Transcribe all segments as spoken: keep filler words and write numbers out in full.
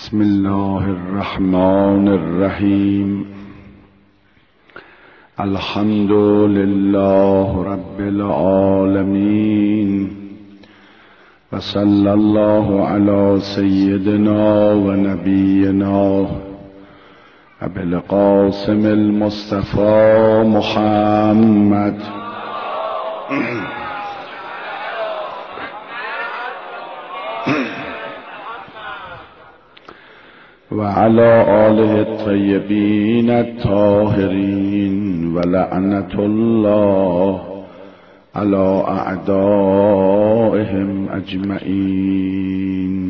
بسم الله الرحمن الرحیم. الحمد لله رب العالمین و صلی الله علی سیدنا و نبینا ابی القاسم المصطفى محمد و علی آله الطیبین الطاهرین و لعنت الله علی اعدائهم اجمعین.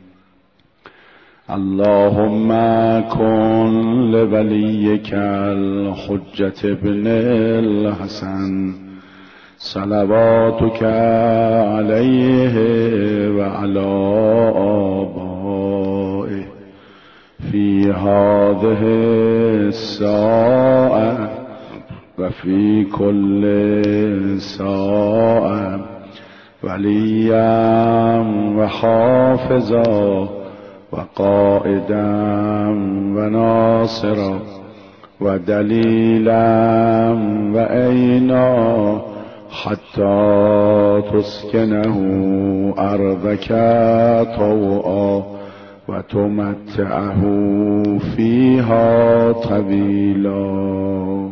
اللهم کن لولیک الحجة ابن الحسن صلواتک علیه و علی آبائه فی هذه الساعة و فی کل ساعة ولیا و حافظا و قائدا و ناصرا و دلیلا و عینا حتی تسکنه ارضک طوعا و تمتعه فیها طویلا.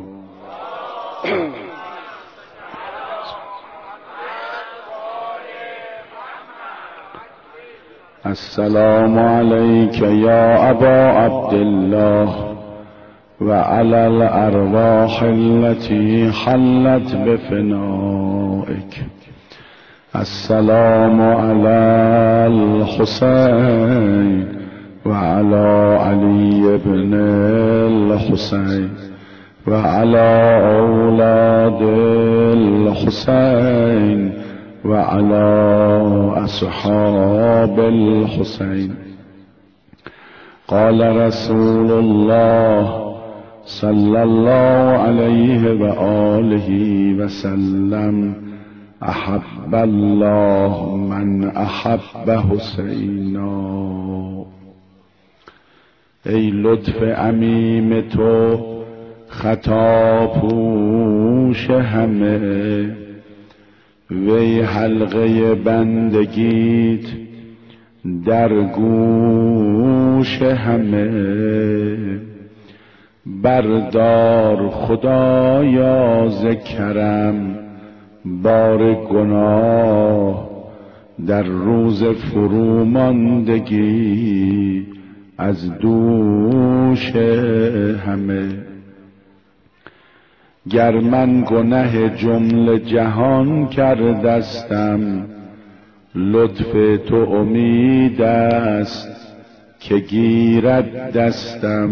السلام علیک یا ابا عبدالله و علی الارواح التي حلت بفنائک. السلام علی الحسین و علی علی ابن الحسین و علی اولاد الحسین و علی اصحاب الحسین. قال رسول الله صلی الله علیه و آله و سلم احب الله من احب حسینا. ای لطف عمیم تو خطا پوش همه، وی حلقه بندگیت در گوش همه. بردار خدایا ز کرم بار گناه، در روز فروماندگی از دوش همه. گر من گنه جمله جهان کردستم، لطف تو امید است که گیرد دستم.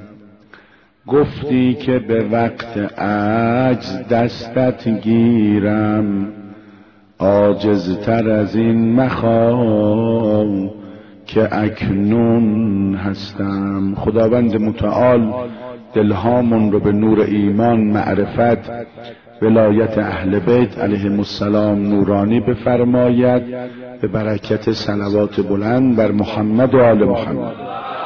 گفتی که به وقت عجز دستت گیرم، عاجزتر از این مخواه که اکنون هستم. خداوند متعال دلهامون رو به نور ایمان، معرفت، ولایت اهل بیت علیهم السلام نورانی بفرماید، به برکت صلوات بلند بر محمد و آل محمد.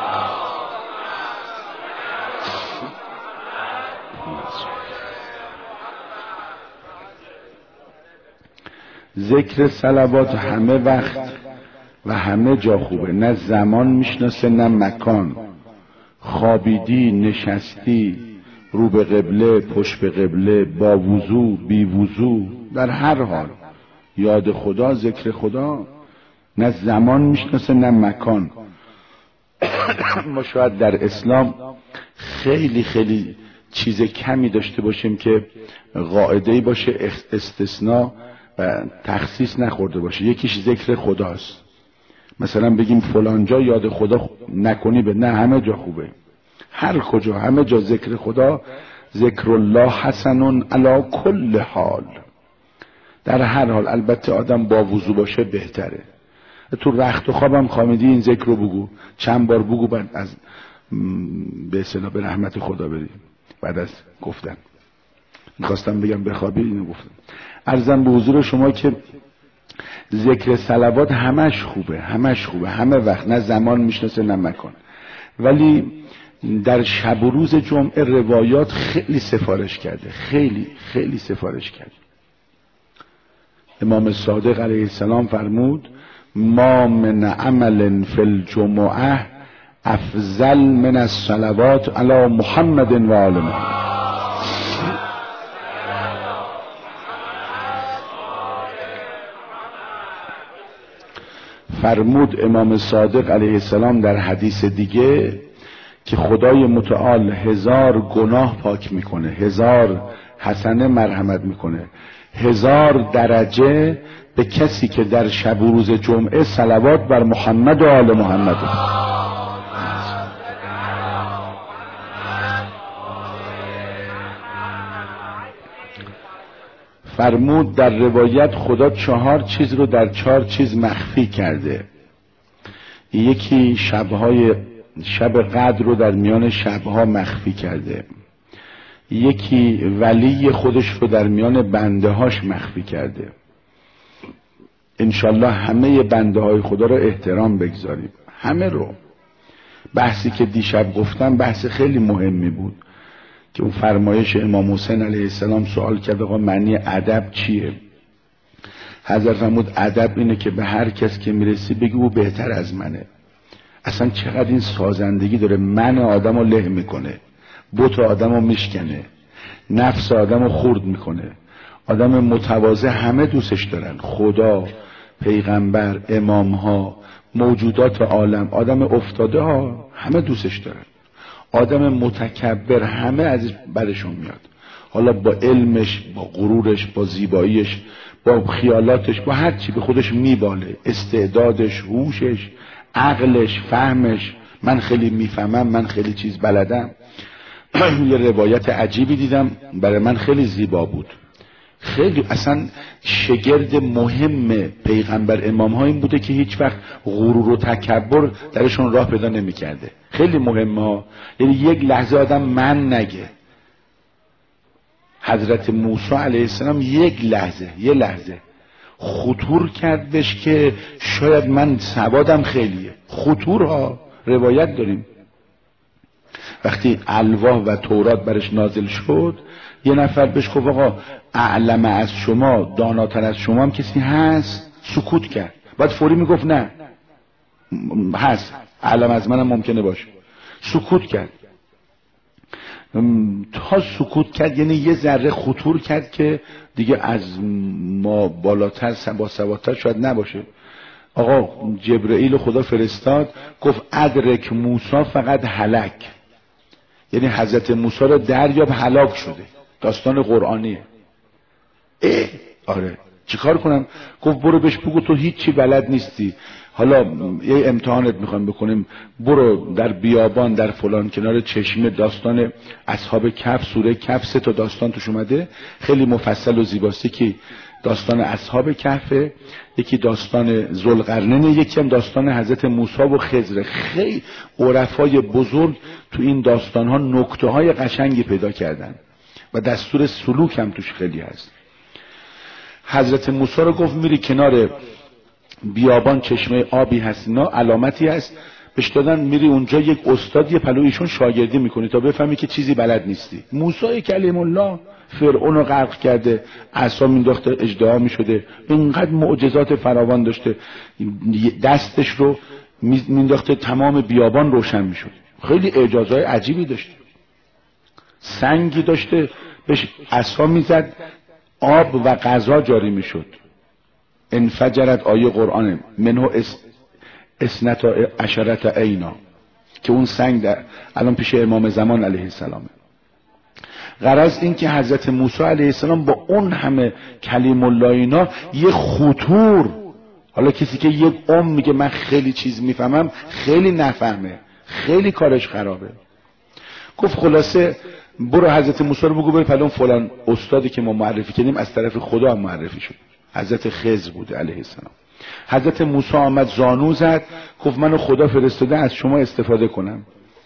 ذکر صلوات همه وقت و همه جا خوبه، نه زمان میشناسه نه مکان. خوابیدی، نشستی، رو به قبله، پشت به قبله، با وضو، بی وضو، در هر حال یاد خدا، ذکر خدا نه زمان میشناسه نه مکان. ما شاید در اسلام خیلی خیلی چیز کمی داشته باشیم که قاعده‌ای باشه استثناء و تخصیص نخورده باشه. یکیش ذکر خداست. مثلا بگیم فلان جا یاد خدا نکنی، به نه، همه جا خوبه، هر کجا، همه جا ذکر خدا. ذکر الله حسن علی کل حال، در هر حال. البته آدم با وضو باشه بهتره. تو رخت و خوابم خوابیدی این ذکر رو بگو، چند بار بگو، بعد از به اصطلاح به رحمت خدا بری. بعد از گفتن میخواستم بگم بخوابی، اینو گفتم. عرضم به حضور شما که ذکر صلوات همش خوبه، همش خوبه، همه وقت، نه زمان میشناسه نه مکان. ولی در شب و روز جمعه روایات خیلی سفارش کرده، خیلی خیلی سفارش کرده. امام صادق علیه السلام فرمود ما من عمل فی الجمعه افضل من الصلوات علی محمد و آل محمد. فرمود امام صادق علیه السلام در حدیث دیگه که خدای متعال هزار گناه پاک میکنه، هزار حسنه مرحمت میکنه، هزار درجه به کسی که در شب و روز جمعه صلوات بر محمد و آل محمد. فرمود در روایت خدا چهار چیز رو در چهار چیز مخفی کرده. یکی شبهای شب قدر رو در میان شبها مخفی کرده، یکی ولی خودش رو در میان بنده هاش مخفی کرده. انشالله همه بنده های خدا رو احترام بگذاریم، همه رو. بحثی که دیشب گفتم بحث خیلی مهمی بود که اون فرمایش امام حسین علیه السلام سوال کرد آقا معنی ادب چیه؟ حضرت فرمود ادب اینه که به هر کس که میرسی بگی او بهتر از منه. اصلا چقدر این سازندگی داره، من آدم رو له میکنه، بت آدم رو میشکنه، نفس آدم رو خورد میکنه. آدم متواضع همه دوستش دارن، خدا، پیغمبر، امام ها، موجودات عالم، آدم افتاده ها همه دوستش دارن. آدم متکبر همه از بدشون میاد، حالا با علمش، با غرورش، با زیباییش، با خیالاتش، با هر چی به خودش میباله، استعدادش، هوشش، عقلش، فهمش، من خیلی میفهمم، من خیلی چیز بلدم. یه روایت عجیبی دیدم برای من خیلی زیبا بود، خیلی اصلا شگرد مهم پیغمبر امام ها این بوده که هیچ وقت غرور و تکبر درشون راه پیدا نمی کرده. خیلی مهمه ها، یعنی یک لحظه آدم من نگه. حضرت موسی علیه السلام یک لحظه یه لحظه خطور کرد بهش که شاید من سوادم خیلیه. خطور ها روایت داریم. وقتی الواح و تورات برش نازل شد یه نفر بهش گفت آقا اعلم از شما، داناتر از شما هم کسی هست؟ سکوت کرد. بعد فوری میگفت نه هست، اعلم از منم ممکنه باشه. سکوت کرد. تا سکوت کرد یعنی یه ذره خطور کرد که دیگه از ما بالاتر با سوادتر شاید نباشه. آقا جبرئیل خدا فرستاد گفت ادرک موسی فقط هلک، یعنی حضرت موسی رو دریاب هلاک شده. داستان قرآنیه. اه آره چیکار کنم؟ گفت برو بهش بگو تو هیچی بلد نیستی، حالا یه امتحانت میخوایم بکنیم، برو در بیابان در فلان کنار چشمه، داستان اصحاب کهف، سوره کهف سه تا داستان توش اومده خیلی مفصل و زیباستی، که داستان اصحاب کهف، یکی داستان ذوالقرنین، یکی هم داستان حضرت موسی و خضر. خیلی عرفای بزرگ تو این داستان ها نکته های قشنگی پیدا کردن و دستور سلوک هم توش خیلی هست. حضرت موسی رو گفت میری کنار بیابان چشمه آبی هست، اینا علامتی هست بهش دادن، میری اونجا یک استاد یه پلو ایشون شاگردی میکنی تا بفهمی که چیزی بلد نیستی. موسی کلیم الله فرعون رو غرق کرده، عصا مینداخته اژدها میشده، اینقدر معجزات فراوان داشته، دستش رو مینداخته تمام بیابان روشن میشد. خیلی اعجازهای عجیبی داشته. سنگی داشته بهش عصا میزد آب و غذا جاری میشد. انفجرت آیه قرآن منو اسنتا عشرت عینا، که اون سنگ در الان پیش امام زمان علیه السلام. غرض این که حضرت موسی علیه السلام با اون همه کلیم الله اینا یه خطور، حالا کسی که یک عمر میگه من خیلی چیز میفهمم خیلی نفهمه، خیلی کارش خرابه. گفت خلاصه برو حضرت موسی رو بگو بره پلون فلان استادی که ما معرفی کردیم از طرف خدا هم معرفی شد، حضرت خضر بوده علیه السلام. حضرت موسی آمد زانو زد گفت منو خدا فرستاده از شما استفاده کنم.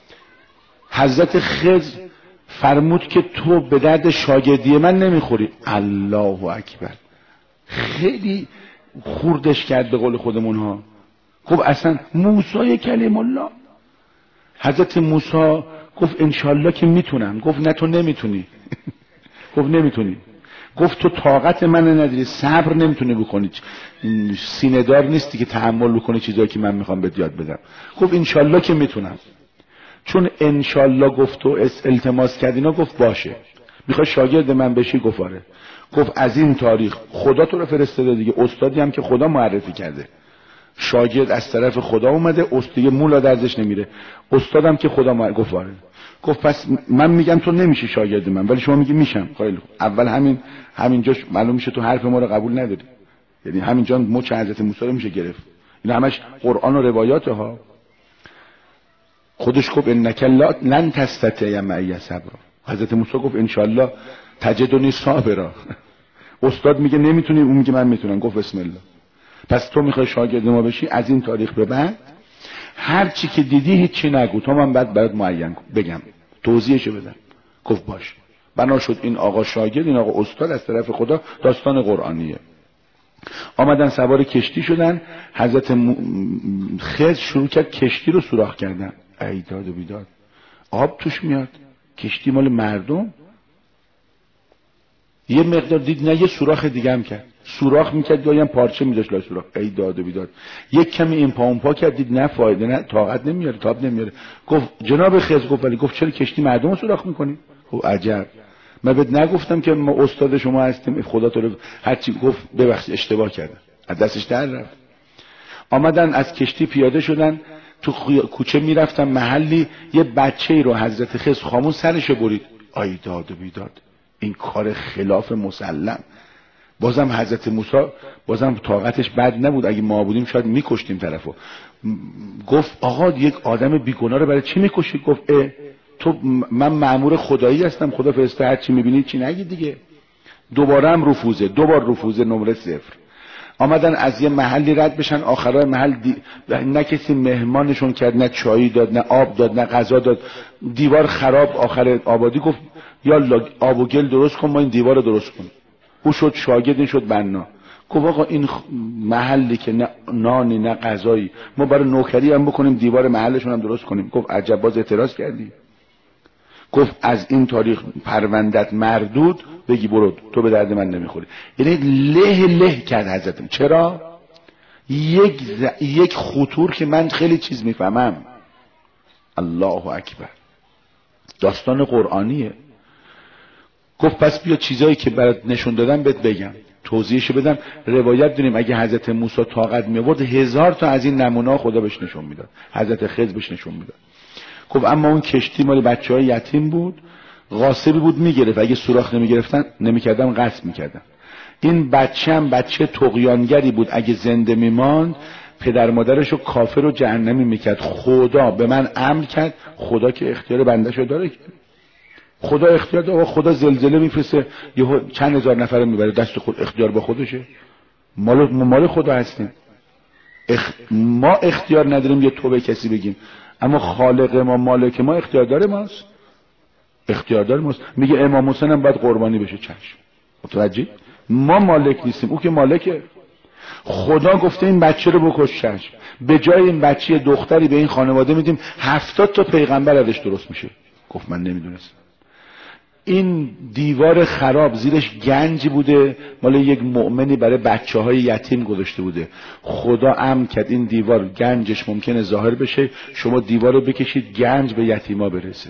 حضرت خضر فرمود که تو به درد شاگردی من نمیخوری. الله اکبر. خیلی خوردش کرد به قول خودمون ها. خب اصلا موسی کلیم الله، حضرت موسی گفت انشالله که میتونم. گفت نه تو نمیتونی. گفت نمیتونی. گفت تو طاقت من نداری، صبر نمیتونی بکنی، سینه دار نیستی که تحمل بکنی چیزایی که من میخوام بهت یاد بدم. گفت انشالله که میتونم. چون انشالله گفت و التماس کرد اینا، گفت باشه. میخوای شاگرد من بشی؟ گفت آره. گفت از این تاریخ خدا تو رو فرستاده دیگه، استادی هم که خدا معرفی کرده، شاگرد از طرف خدا اومده، استاد مولا درزش نمیره، استادم که خدا معرفی. گفت آره. گفت پس من میگم تو نمیشی شاگرد من، ولی شما میگی میشم. خیلی خوب. اول همین همینجا معلوم میشه تو حرف ما رو قبول نداری. یعنی همینجا مچ حضرت موسی رو میشه گرفت. این همش قرآن و روایات ها. خودش گفت انک لن تستطیع معی صبرا. حضرت موسی گفت ان شاء الله تجدنی صابرا. استاد میگه نمیتونی، اون میگه من میتونم. گفت بسم الله. پس تو میخوای شاگرد ما بشی، از این تاریخ به بعد هر چی که دیدی هیچی نگو تا من بعد برات معین بگم، توضیحشو بدم. گفت باش. بنا شد این آقا شاگرد، این آقا استاد از طرف خدا. داستان قرآنیه. آمدن سوار کشتی شدن. حضرت م... خضر شروع کرد کشتی رو سوراخ کردن. ای داد و بیداد، آب توش میاد، کشتی مال مردم. یه مقدار دید نه، یه سوراخ دیگه هم کرد، سوراخ میکرد گاهی هم پارچه میداشت لای سوراخ. ای داد و بیداد. یک کمی این پا اون پا کرد، دید نه فایده، نه طاقت نمیاره، تاب نمیاره. گفت جناب خضر. گفت ولی. گفت چرا کشتی مردم رو سوراخ میکنی؟ خب عجب، من بهت نگفتم که ما استاد شما هستیم، خدا تو رو هرچی. گفت ببخشید اشتباه کردم، از دستش در رفت. آمدن از کشتی پیاده شدن، تو کوچه میرفتن، محلی یه بچه‌ای رو حضرت خضر خامون سرشو برید. ای داد و بیداد، این کار خلاف مسلم. بازم حضرت موسی بازم طاقتش بد نبود، اگه ما بودیم شاید میکشتیم طرفو. گفت آقا یک آدم بیگناه رو برای چی میکشی؟ گفت اه تو من مأمور خدایی هستم، خدا فرسته، هر چی میبینی چی نگی دیگه. دوباره هم رفوزه، دوبار رفوزه، نمره صفر. آمدن از یه محلی رد بشن، آخرای محل دی... نه کسی مهمانشون کرد، نه چایی داد، نه آب داد، نه غذا داد. دیوار خراب. آخر آبادی گفت یا آب و گل درست کن، ما این دیوار رو درست کن. او شد شاگرد، این شد بنا. گفت آقا این محلی که نه نانی نه غذایی، ما برای نوکری هم بکنیم، دیوار محلشون هم درست کنیم. گفت عجب، باز اعتراض کردی؟ گفت از این تاریخ پروندت مردود، بگی برو، تو به درد من نمیخوری. یعنی له له کرد حضرتم. چرا؟ یک ز... یک خطور که من خیلی چیز میفهمم. الله اکبر. داستان قرآنیه. گفت پس بیا چیزایی که برات نشون دادم بهت بگم، توضیحشو بدم. روایت داریم اگه حضرت موسی طاقت می‌آورد هزار تا از این نمونه خدا بهش نشون میداد، حضرت خضر بهش نشون میداد. گفت اما اون کشتی مال بچهای یتیم بود، غاصبی بود میگرفت، اگه سوراخ نمیگرفتن نمیکردن غصب میکردن. این بچه هم بچه طغیانگری بود، اگه زنده میماند پدر مادرشو کافر و جهنمی میکرد. خدا به من امر کرد، خدا که اختیار بندهشو داره، خدا اختیار داره. خدا زلزله میفرسته یهو چند هزار نفر میبره، دست خود اختیار به خودشه. مال مال خدا هستیم. اخ... ما اختیار نداریم یه توبه کسی بگیم، اما خالق ما مالک ما اختیار داره ماست، اختیار داره ماست. میگه امام حسین هم باید قربانی بشه. چشم. متوجه؟ ما مالک نیستیم، او که مالکه. خدا گفته این بچه رو بکش. چشم. به جای این بچه دختری به این خانواده میدیم، هفتاد تا پیغمبر ازش درست میشه. گفت من نمیدونستم. این دیوار خراب زیرش گنج بوده، مال یک مؤمنی برای بچه های یتیم گذاشته بوده. خدا امر کرد این دیوار گنجش ممکنه ظاهر بشه، شما دیوار رو بکشید گنج به یتیما برسه.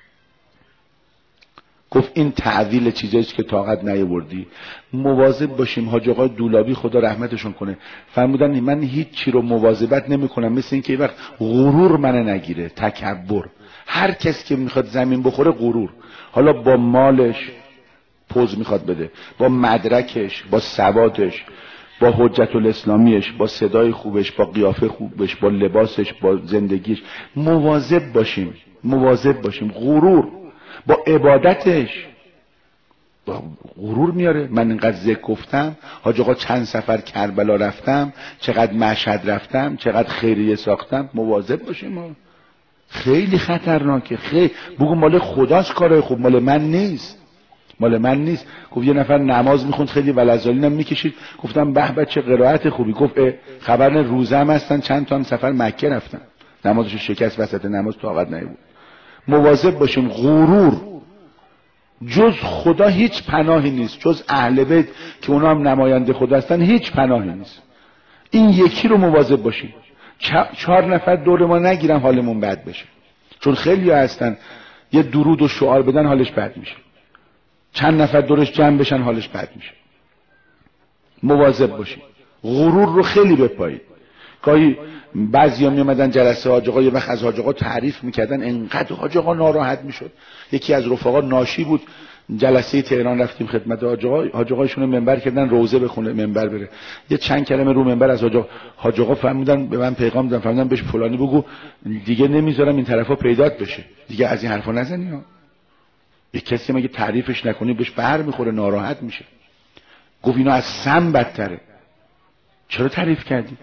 گفت این تعویل چیزاییست که طاقت نیاوردی. مواظب باشیم. حاج آقای دولابی خدا رحمتشون کنه فرمودن من هیچ چی رو مواظبت نمیکنم، مثل این که یه وقت غرور منو نگیره، تکبر. هر کس که میخواد زمین بخوره غرور، حالا با مالش پوز میخواد بده، با مدرکش، با سوادش، با حجت الاسلامیش، با صدای خوبش، با قیافه خوبش، با لباسش، با زندگیش. مواظب باشیم، مواظب باشیم. غرور با عبادتش با غرور میاره. من اینقدر ذکر گفتم، حاج آقا چند سفر کربلا رفتم، چقدر مشهد رفتم، چقدر خیریه ساختم. مواظب باشیم ما. خیلی خطرناکه. خیلی بگو مال خداست کارای خوب، مال من نیست. مال من نیست. گفت یه نفر نماز میخوند خیلی ولزالینم میکشید، گفتم به به چه قرائت خوبی. گفت خبر روزه هم هستن، چند تا هم سفر مکه رفتن، نمازشو شکست وسط نماز، طاقت نبود. مواظب باشیم. غرور جز خدا هیچ پناهی نیست، جز اهل بیت که اونا هم نماینده خدا هستن هیچ پناهی نیست. این یکی رو مواظب باشیم، چهار نفر دور ما نگیرن حالمون بد بشه. چون خیلی هستن یه درود و شعار بدن حالش بد میشه، چند نفر دورش جمع بشن حالش بد میشه. مواظب باشیم. غرور رو خیلی بپایید. گاهی بعضیا میومدن جلسه حاج آقا، یه وقت از حاج آقا تعریف میکردن، انقدر حاج آقا ناراحت میشد. یکی از رفقا ناشی بود، جلسه تهران رفتیم خدمت حاج آقا، حاج آقایشون منبر کردن روزه بخونه، منبر بره، یه چند کلمه رو منبر از حاج آقا، حاج آقا فهمیدن به من پیغام دادن، فهمیدن بهش فلانی بگو دیگه نمیذارم این طرفا پیدات بشه، دیگه از این حرفا نزنی ها. یک کسی مگه تعریفش نکنی بهش بر میخوره، ناراحت میشه. گفت اینا از سم بدتره. چرا تعریف کردی؟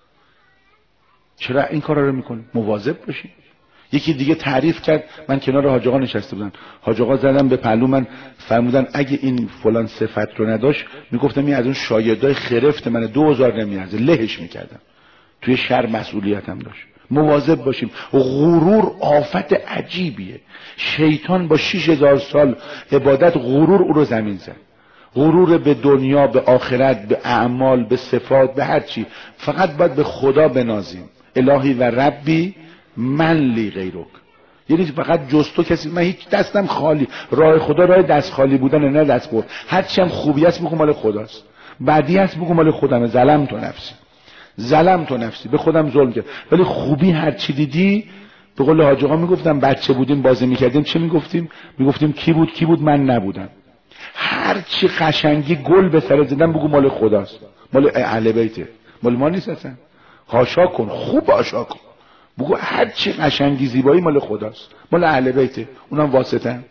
چرا این کارا رو میکنی؟ مواظب باشی. یکی دیگه تعریف کرد، من کنار حاج آقا نشسته بودم، حاج آقا زدم به پهلو من، فرمودن اگه این فلان صفت رو نداشت میگفتم این از اون شایدای خرفت من دو هزار نمیارزه، لهش میکردم. توی شهر مسئولیتم داشت. مواظب باشیم. غرور آفت عجیبیه. شیطان با شش هزار سال عبادت غرور او رو زمین زد. غرور به دنیا، به آخرت، به اعمال، به صفات، به هر چی. فقط باید به خدا بنازیم. الهی و ربی من لی غیرک، یعنی فقط جز تو کسی، من هیچ دستم خالی. راه خدا راه دست خالی بودن، نه دست پر. هر چی هم خوبی است بگو مال خداست، بدی است بگو مال خودمه. ظلم تو نفسی، ظلم تو نفسی، به خودم ظلم کردم. ولی خوبی هر چی دیدی، به قول حاج آقا میگفتم بچه بودیم بازی میکردیم چه میگفتیم؟ میگفتیم کی بود کی بود من نبودم. هر چی قشنگی گل به سر زدن بگو مال خداست، مال اهل بیته، مال ما نیست اصلا. حاشا کن، خوب حاشا کن، بگو هر چی قشنگی زیبایی مال خداست، مال اهل بیته، اونم واسطه.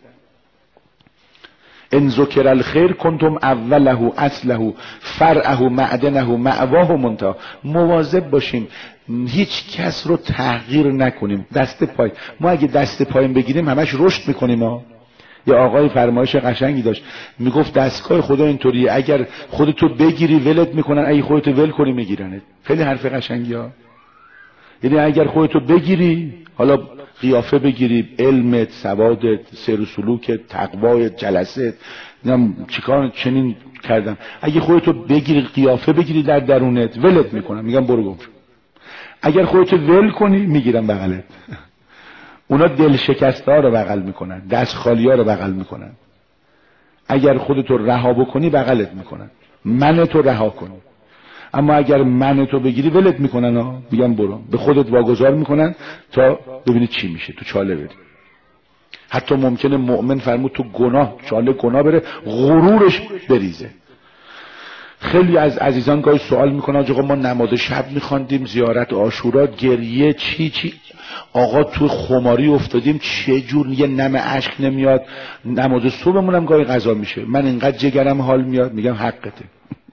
ان ذکر الخیر کنتم اوله اصله فرعه معدنه مأواه منتهی. مواظب باشیم هیچ کس رو تحقیر نکنیم. دست پای ما اگه دست پایین بگیریم همش رشد میکنیم ها. یه آقای فرمایش قشنگی داشت، میگفت دستگاه خدا اینطوریه، اگر خودتو بگیری ولت میکنن، اگه خودتو ول کنی میگیرنت. خیلی حرف قشنگی ها. یعنی اگر خودتو بگیری، حالا قیافه بگیری، علمت، سوادت، سیر و سلوکت، تقوایت، جلست، نمیدونم چیکار چنین کردم، اگه خودتو بگیری قیافه بگیری در درونت، ولت میکنم، میگم برو گم شو. اگر خودتو ول کنی میگیرم بغلت. اونا دل شکسته ها رو بغل میکنن، دست خالی ها رو بغل میکنن. اگر خودتو رها بکنی بغلت میکنن، من تو رها کنی. اما اگر من تو بگیری ولت میکنن ها، میگم برو، به خودت واگذار میکنن تا ببینی چی میشه، تو چاله بری. حتی ممکنه مؤمن فرمود تو گناه، چاله گناه بره، غرورش بریزه. خیلی از عزیزان گاهی سوال میکنن آقا ما نماز شب میخواندیم، زیارت عاشورا، گریه چی چی، آقا تو خماری افتادیم چه جور یه نم اشک نمیاد، نماز صبحمون هم گاهی قضا میشه، من اینقدر جگرم حال میاد. میگم حقته،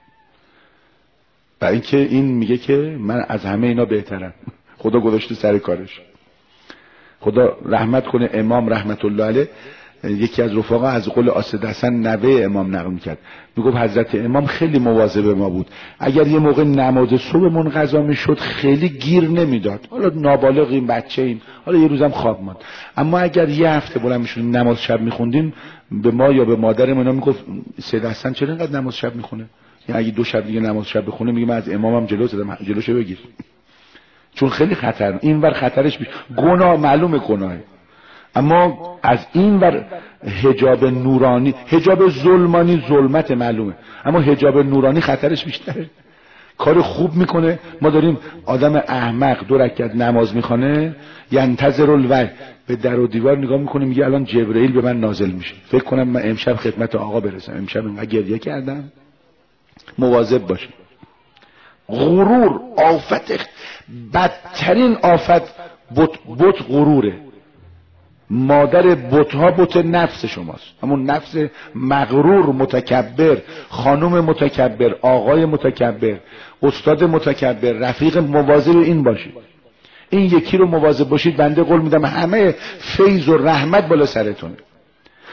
برای اینکه این میگه که من از همه اینا بهترم، خدا گذاشته سر کارش. خدا رحمت کنه امام رحمت الله علیه، یکی از رفقا از قول آسد حسن نوه امام نقل میکرد، میگفت حضرت امام خیلی مواظب ما بود، اگر یه موقع نماز صبحمون قضا میشد خیلی گیر نمیداد، حالا نابالغیم بچه ایم، حالا یه روزم خواب ماند، اما اگر یه هفته بلند میشدیم نماز شب میخوندیم، به ما یا به مادرمون اینا میگفت سید حسن چرا اینقدر نماز شب میخونه؟ یعنی اگه دو شب دیگه نماز شب بخونه میگه من از امامم جلو زدم، جلوشو بگیر، چون خیلی خطر، اینور خطرش بیش گناه، معلومه گناهه، اما از این ور حجاب نورانی، حجاب ظلمانی ظلمت معلومه، اما حجاب نورانی خطرش بیشتره، کار خوب میکنه. ما داریم آدم احمق دو رکعت نماز میخونه، ینتظر الوحی، به در و دیوار نگاه میکنه میگه الان جبرئیل به من نازل میشه، فکر کنم من امشب خدمت آقا برسم، امشب اینقدر گریه کردم. مواظب باشید. غرور آفت، بدترین آفت بت بت غروره. مادر بت ها بت نفس شماست، همون نفس مغرور، متکبر، خانم متکبر، آقای متکبر، استاد متکبر، رفیق. مواظب این باشید، این یکی رو مواظب باشید، بنده قول میدم همه فیض و رحمت بالا سرتونه.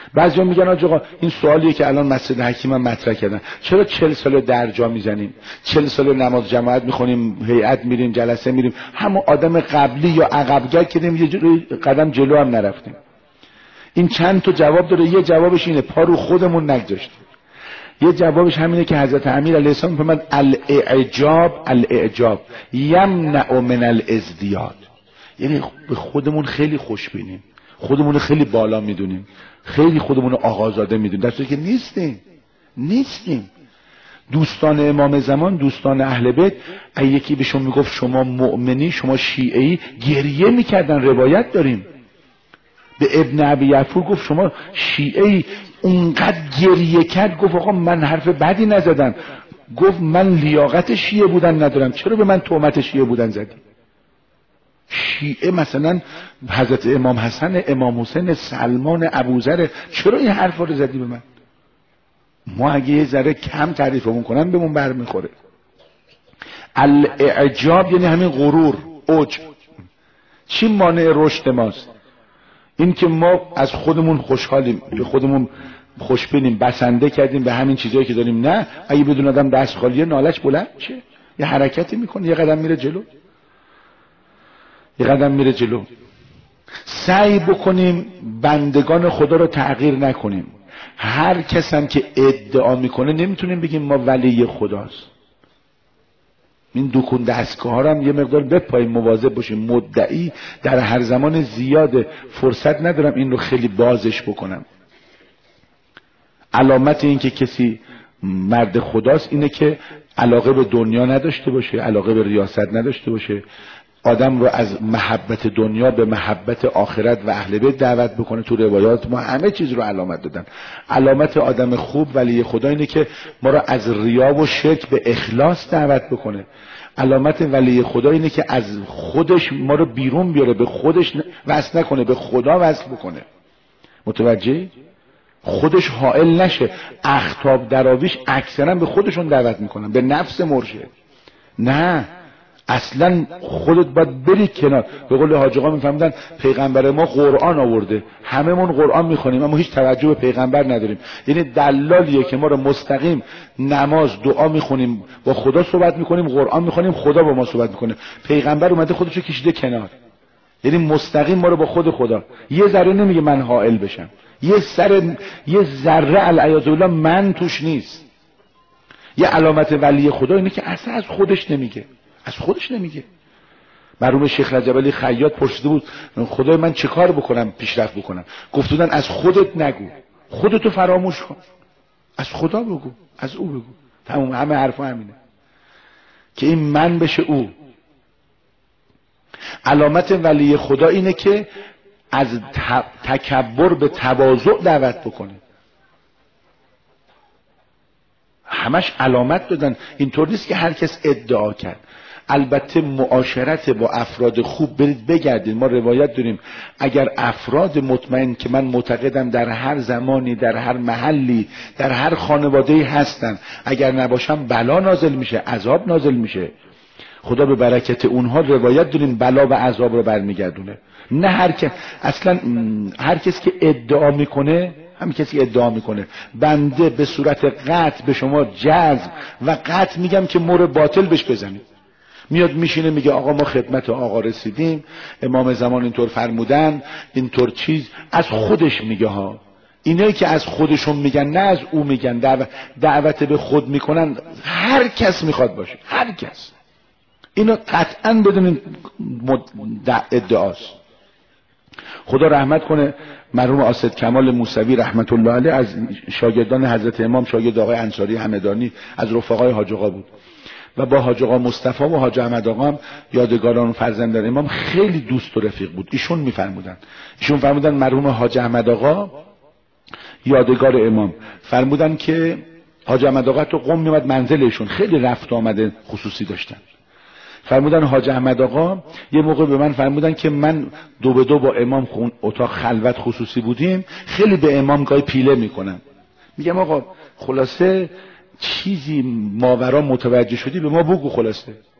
بعضیا میگن آقا این سوالیه که الان مسجد حکیم هم مطرح کردن، چرا چهل سال درجا میزنیم، چهل سال نماز جماعت میخونیم، هیئت میریم، جلسه میریم، همون آدم قبلی یا عقبگر کردیم، یه قدم جلو هم نرفتیم. این چند تا جواب داره. یه جوابش اینه پا رو خودمون نگذاشتیم. یه جوابش همینه که حضرت امیر علیه السلام فرمود الاعجاب الاعجاب یمنع من الازدیاد، یعنی به خودمون خیلی خوشبینیم، خودمون خیلی بالا میدونیم، خیلی خودمون آقازاده میدونیم، در صورتی که نیستیم. نیستیم. دوستان امام زمان، دوستان اهل بیت، یکی بهشون میگفت شما مؤمنی، شما شیعه‌ای، گریه میکردن. روایت داریم به ابن ابی یعفور گفت شما شیعه‌ای، اونقدر گریه کرد، گفت آقا من حرف بدی نزدم، گفت من لیاقت شیعه بودن ندارم، چرا به من تهمت شیعه بودن زدی؟ شیعه مثلا حضرت امام حسن، امام حسین، سلمان، ابوذر، چرا این حرفا رو زدی به من؟ ما اگه یه ذره کم تعریفمون کنن بهمون برمیخوره. الاعجاب یعنی همین غرور، عجب. چی مانع رشد ماست؟ این که ما از خودمون خوشحالیم، به خودمون خوشبینیم، بسنده کردیم به همین چیزایی که داریم. نه، اگه بدون آدم دست خالیه نالش بلند چه؟ یه حرکتی میکنه، یه قدم میره جلو، یه قدم میره جلو. سعی بکنیم بندگان خدا رو تغییر نکنیم. هر کس هم که ادعا میکنه نمیتونیم بگیم ما ولی خداست. این دکون دستگاه ها هم یه مقدار بپاییم، مواظب باشیم. مدعی در هر زمان زیاده، فرصت ندارم این رو خیلی بازش بکنم. علامت این که کسی مرد خداست اینه که علاقه به دنیا نداشته باشه، علاقه به ریاست نداشته باشه، آدم رو از محبت دنیا به محبت آخرت و اهل بیت دعوت بکنه. تو روایات ما همه چیز رو علامت دادن. علامت آدم خوب ولی خدا اینه که ما رو از ریا و شرک به اخلاص دعوت بکنه. علامت ولی خدا اینه که از خودش ما رو بیرون بیاره، به خودش وصل نکنه، به خدا وصل بکنه. متوجه؟ خودش حائل نشه. اخطاب دراویش اکثرا به خودشون دعوت میکنن، به نفس مرشد. نه، اصلا خودت باید بری کنار. به قول حاج آقا میفهمیدن پیغمبر ما قرآن آورده، هممون قرآن میخونیم اما هیچ توجه به پیغمبر نداریم. یعنی دلالیه که ما رو مستقیم نماز دعا میخونیم، با خدا صحبت میکنیم، قرآن میخونیم، خدا با ما صحبت میکنه. پیغمبر اومده خودشو کشیده کنار، یعنی مستقیم ما رو با خود خدا. یه ذره نمیگه من حائل بشم، یه سر یه ذره العیاذ بالله من توش نیست. یه علامت ولی خدا اینه که اصلا از خودش نمیگه، از خودش نمیگه. مرحوم شیخ رجب علی خیاط پرسیده بود خدای من چه کار بکنم پیشرفت بکنم؟ گفت بودن از خودت نگو، خودتو فراموش کن، از خدا بگو، از او بگو. تموم، همه حرفا همینه که این من بشه او. علامت ولی خدا اینه که از تکبر به تواضع دعوت بکنه. همش علامت دادن. اینطور نیست که هر کس ادعا کرد. البته معاشرت با افراد خوب برید بگردید. ما روایت داریم اگر افراد مطمئن که من معتقدم در هر زمانی، در هر محلی، در هر خانواده‌ای هستن، اگر نباشم بلا نازل میشه، عذاب نازل میشه. خدا به برکت اونها روایت داریم بلا و عذاب رو برمیگردونه. نه هر کس، اصلا هر کس که ادعا میکنه، هم کسی ادعا میکنه بنده به صورت قطع به شما جذب و قطع میگم که مور باطل بهش بزنید، میاد میشینه میگه آقا ما خدمت آقا رسیدیم، امام زمان اینطور فرمودن، اینطور چیز، از خودش میگه ها. اینایی که از خودشون میگن نه از او میگن، دعوت, دعوت به خود میکنن. هر کس میخواد باشه، هر کس. اینو قطعا بدونین ادعاست. خدا رحمت کنه مرحوم آسد کمال موسوی رحمت الله علیه، از شاگردان حضرت امام، شاگرد آقای انصاری همدانی، از رفقای حاج آقا بود و با حاج آقا مصطفی و حاج احمد آقا هم یادگاران فرزندان امام خیلی دوست و رفیق بود. ایشون میفرمودن ایشون فرمودن مرحوم حاج احمد آقا یادگار امام فرمودن که حاج احمد آقا تو قم میومد منزل ایشون، خیلی رفت آمده خصوصی داشتن. فرمودن حاج احمد آقا یه موقع به من فرمودن که من دو به دو با امام خون اتاق خلوت خصوصی بودیم، خیلی به امام گاهی پیله میکنم، میگم آقا خلاصه چیزی ماورا متوجه شدی به ما بگو خلاصه.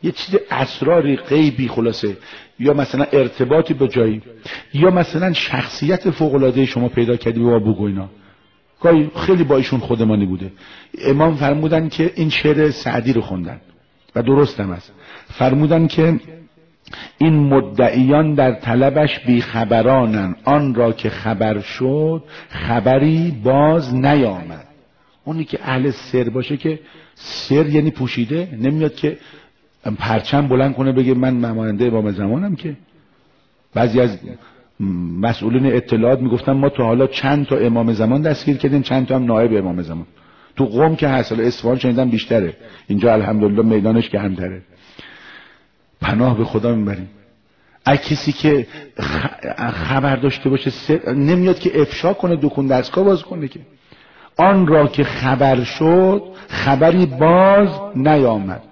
یه چیز اسراری غیبی خلاصه، یا مثلا ارتباطی با جایی، یا مثلا شخصیت فوق العاده شما پیدا کردی با بگو اینا. گاهی خیلی با ایشون خودمانی بوده. امام فرمودن که این شعر سعدی رو خوندن و درست هم است. فرمودن که این مدعیان در طلبش بیخبرانن، آن را که خبر شد خبری باز نیامد. اونی که اهل سر باشه که سر یعنی پوشیده، نمیاد که پرچم بلند کنه بگه من ماننده امام زمانم. که بعضی از مسئولین اطلاعات میگفتن ما تا حالا چند تا امام زمان دستگیر کردیم، چند تا هم نایب امام زمان. تو قم که هست، اصفهان شنیدم بیشتره، اینجا الحمدلله میدانش گرمتره. پناه به خدا میبریم. اگه کسی که خبر داشته باشه نمیاد که افشا کنه، دکون دستگاه باز کنه. که آن را که خبر شد خبری باز نیامد.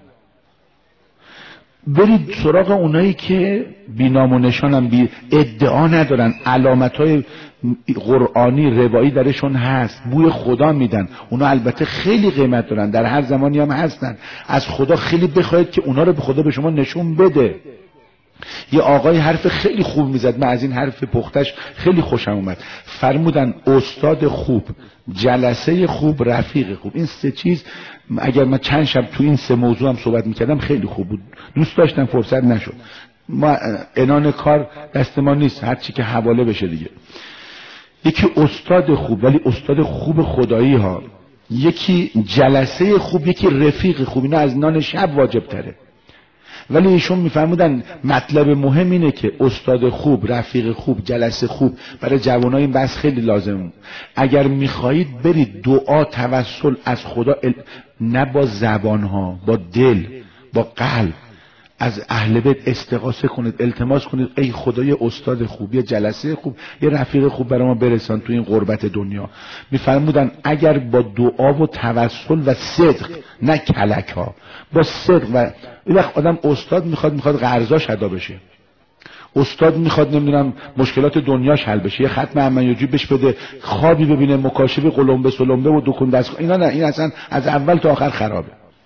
برید سراغ اونایی که بینام و نشانم بی ادعا ندارن، علامتهای قرآنی روایی درشون هست، بوی خدا میدن. اونا البته خیلی قیمت دارن، در هر زمانی هم هستن. از خدا خیلی بخواید که اونا رو به خدا به شما نشون بده. یه آقای حرف خیلی خوب میزد، من از این حرف پختش خیلی خوشم اومد. فرمودن استاد خوب، جلسه خوب، رفیق خوب. این سه چیز اگر من چند شب تو این سه موضوع هم صحبت میکردم خیلی خوب بود. دوست داشتم فرصت نشد. ما عنان کار دست ما نیست، هر چی که حواله بشه دیگه. یکی استاد خوب، ولی استاد خوب خدایی ها. یکی جلسه خوب، یکی رفیق خوب. اینا از نان شب واجب تره. ولی ایشون میفرمودن مطلب مهم اینه که استاد خوب، رفیق خوب، جلسه خوب برای جوانای این بس خیلی لازم. اگر میخواهید برید دعا توسل از خدا ال... نه با زبان ها، با دل، با قلب از اهل بیت استغاثه کنید، التماس کنید ای خدای استاد خوب، یه جلسه خوب، یه رفیق خوب برای ما برسان تو این غربت دنیا. میفرمودن اگر با دعا و توسل و صدق، نه کلک ها، با صدق. و این وقت آدم استاد میخواد میخواد قرضاش ادا بشه، استاد میخواد نمیدونم مشکلات دنیاش حل بشه، یه ختم امنیاجی بهش بده، خوابی ببینه، مکاشفه قلمبه سلمبه و دکون دست، اینا نه، این اصلا از اول تا آخر خرابه.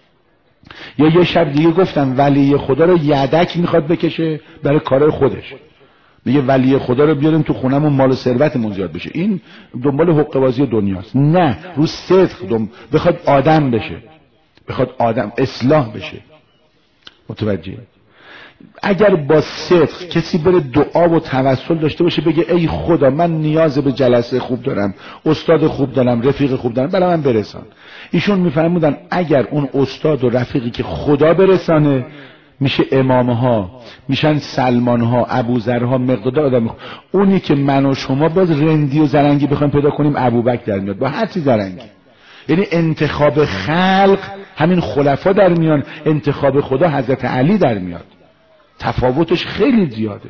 یا یه شب دیگه گفتم ولی خدا رو یدک میخواد بکشه برای کارهای خودش، میگه ولی خدا رو بیاریم تو خونمون مال و ثروتمون زیاد بشه. این دنبال حقه بازی دنیاست. نه، رو صدق دم... بخواد آدم بشه، بخواد آدم اصلاح بشه. متوجه؟ اگر با صدق کسی بره دعا و توسل داشته باشه، بگه ای خدا من نیاز به جلسه خوب دارم، استاد خوب دارم، رفیق خوب دارم، برای من برسان. ایشون میفرمودن اگر اون استاد و رفیقی که خدا برسانه، میشه امامها، میشن سلمانها، ابوذرها، مقداد آدم. اونی که من و شما باز رندی و زرنگی بخوایم پیدا کنیم، ابوبکر در میاد با هر چی زرنگی. یعنی انتخاب خلق همین خلفا در میان، انتخاب خدا حضرت علی در میاد. تفاوتش خیلی زیاده.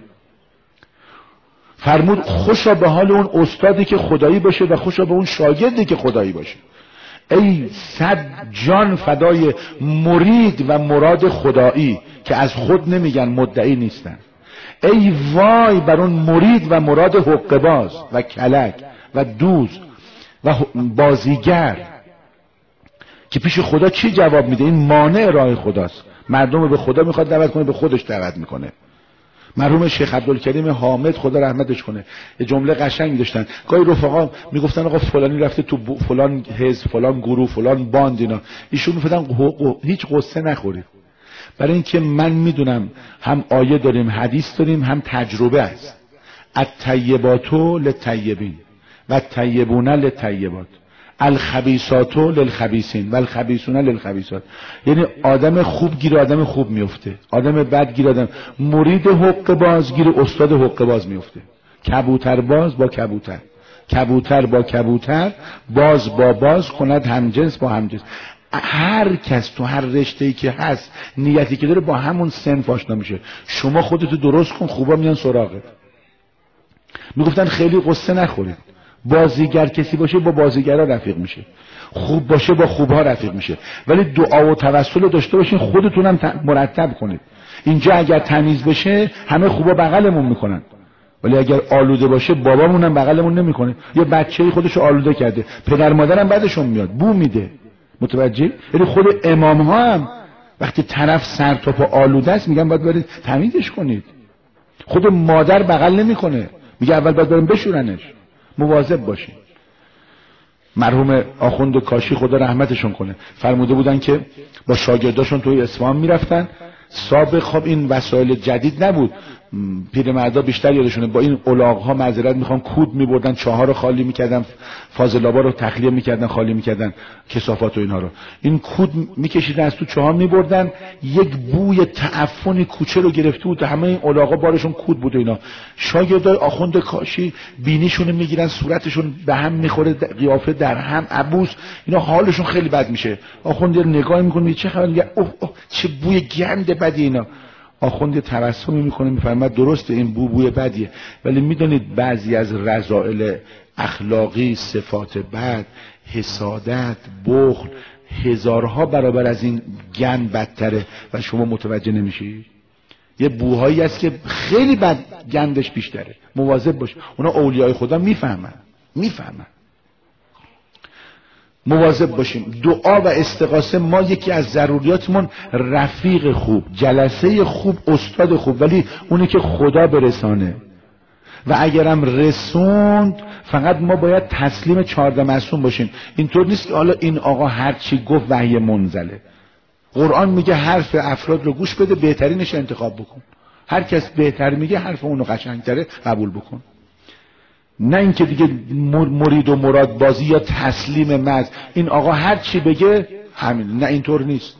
فرمود خوشا به حال اون استادی که خدایی باشه و خوشا به اون شاگردی که خدایی باشه. ای صد جان فدای مرید و مراد خدایی که از خود نمیگن، مدعی نیستن. ای وای بر اون مرید و مراد حقه باز و کلک و دوز و بازیگر که پیش خدا چی جواب میده؟ این مانع راه خداست. مردم رو به خدا میخواد دعوت کنه، به خودش دعوت میکنه. مرحوم شیخ عبدالکریم حامد خدا رحمتش کنه یه جمله قشنگ داشتن. گاهی رفقا میگفتن آقا فلانی رفته تو فلان حزب، فلان گروه، فلان باند اینا. ایشون میفهمن هیچ قصه نخورید، برای اینکه من میدونم هم آیه داریم، حدیث داریم، هم تجربه است. الطیبات للطیبین و الطیبون للطیبات، الخبیثات للخبیثین و الخبیثون للخبیثات. یعنی آدم خوب گیر آدم خوب میفته، آدم بد گیر آدم، مرید حقه باز گیر استاد حقه باز میفته. کبوتر باز با کبوتر، کبوتر با کبوتر، باز با باز کند همجنس با همجنس. هر کس تو هر رشته‌ای که هست نیتی که داره با همون صنف آشنا میشه. شما خودتو درست کن، خوبا میان سراغت. میگفتن خیلی قصه نخورید. بازیگر کسی باشه با بازیگرها رفیق میشه، خوب باشه با خوبها رفیق میشه. ولی دعا و توسل داشته باشین، خودتونم مرتب کنید. اینجا اگر تمیز بشه همه خوبا بغلمون میکنن، ولی اگر آلوده باشه بابامونم بغلمون نمیکنه. یه بچه‌ای خودشو آلوده کرده، پدر مادرم بعدشون میاد بو میده. متوجه؟ یعنی خود امام ها هم وقتی طرف سر تا پا آلوده است میگن باید برید تمیزش کنید. خود مادر بغل نمیکنه، میگه اول باید بریم بشورنش. مواظب باشین. مرحوم آخوند کاشی خدا رحمتشون کنه فرموده بودن که با شاگرداشون توی اصفهان میرفتن. سابق خب این وسایل جدید نبود، پیرمردا بیشتر یادشونه با این الاغ‌ها معذرت میخوام کود میبردن، چاها رو خالی میکردن، فاضلابا رو تخلیه میکردن، خالی میکردن، کثافات و اینها رو. این کود میکشیدن از تو چاها میبردن، یک بوی تعفنی کوچه رو گرفته بود، همه این الاغ‌ها بارشون کود بود. اینا شاگردای آخوند کاشی بینیشون میگیرن، صورتشون به هم میخوره، قیافه در هم، عبوس، اینا حالشون خیلی بد میشه. آخوند نگاه میکنه چه خبره، میگه اوه اوه چه بوی گند بدی اینا. آخوند تبسمی میکنه میفرماید درسته این بو بوی بدیه، ولی میدونید بعضی از رذائل اخلاقی، صفات بد، حسادت، بخل هزارها برابر از این گند بدتره و شما متوجه نمیشی. یه بوهایی هست که خیلی بد گندش بیشتره. مواظب باش. اونا اولیای خدا میفهمن میفهمن مواظب باشیم. دعا و استغاثه ما یکی از ضروریاتمون رفیق خوب، جلسه خوب، استاد خوب، ولی اونی که خدا برسانه. و اگرم رسوند فقط ما باید تسلیم چهارده معصوم باشیم. اینطور نیست که حالا این آقا هر چی گفت وحی منزله. قرآن میگه حرف افراد رو گوش بده، بهترینش انتخاب بکن. هر کس بهتر میگه حرف اونو قشنگتره قبول بکن. نه اینکه دیگه مرید و مراد بازی یا تسلیم محض، این آقا هر چی بگه همین. نه اینطور نیست.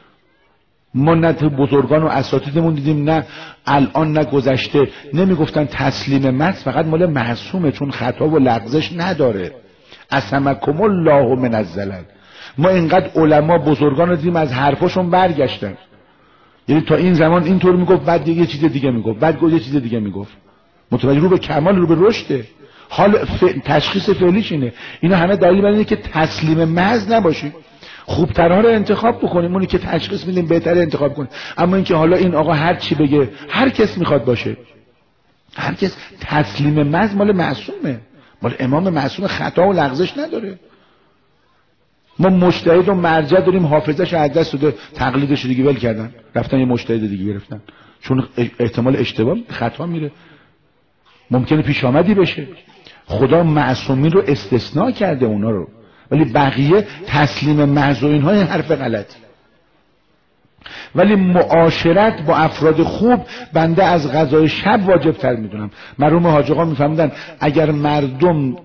ما نه بزرگان و اساتیدمون دیدیم، نه الان نه گذشته نمیگفتن تسلیم محض فقط مال معصومه چون خطا و لغزش نداره. عصمکم الله من الزلل. ما اینقدر علما بزرگان رو دیدیم از حرفاشون برگشتن. یعنی تا این زمان اینطور میگفت، بعد یه چیز دیگه میگفت، بعد گفت یه چیز دیگه میگفت. متوجه رو به کمال، رو به رشده. حال ف... تشخیص فعلیش اینه. اینا همه دلیل بر اینه که تسلیم محض نباشیم، خوبترها رو انتخاب بکنیم، اونی که تشخیص میدیم بهتره انتخاب کنیم. اما اینکه حالا این آقا هر چی بگه هر کس میخواد باشه، هر کس تسلیم محض مال معصومه، مال امام معصوم، خطا و لغزش نداره. ما مجتهد و مرجع داریم، حافظش از دست داده، تقلیدش دیگه ول کردن، رفتن یه مجتهد دیگه گرفتن، چون احتمال اشتباه خطا میره، ممکنه پیش آمدی بشه. خدا معصومین رو استثناء کرده اونا رو، ولی بقیه تسلیم محض و اینها این حرف غلطی. ولی معاشرت با افراد خوب بنده از غذای شب واجب تر میدونم. مرحوم حاج آقا میفهمیدن اگر مردم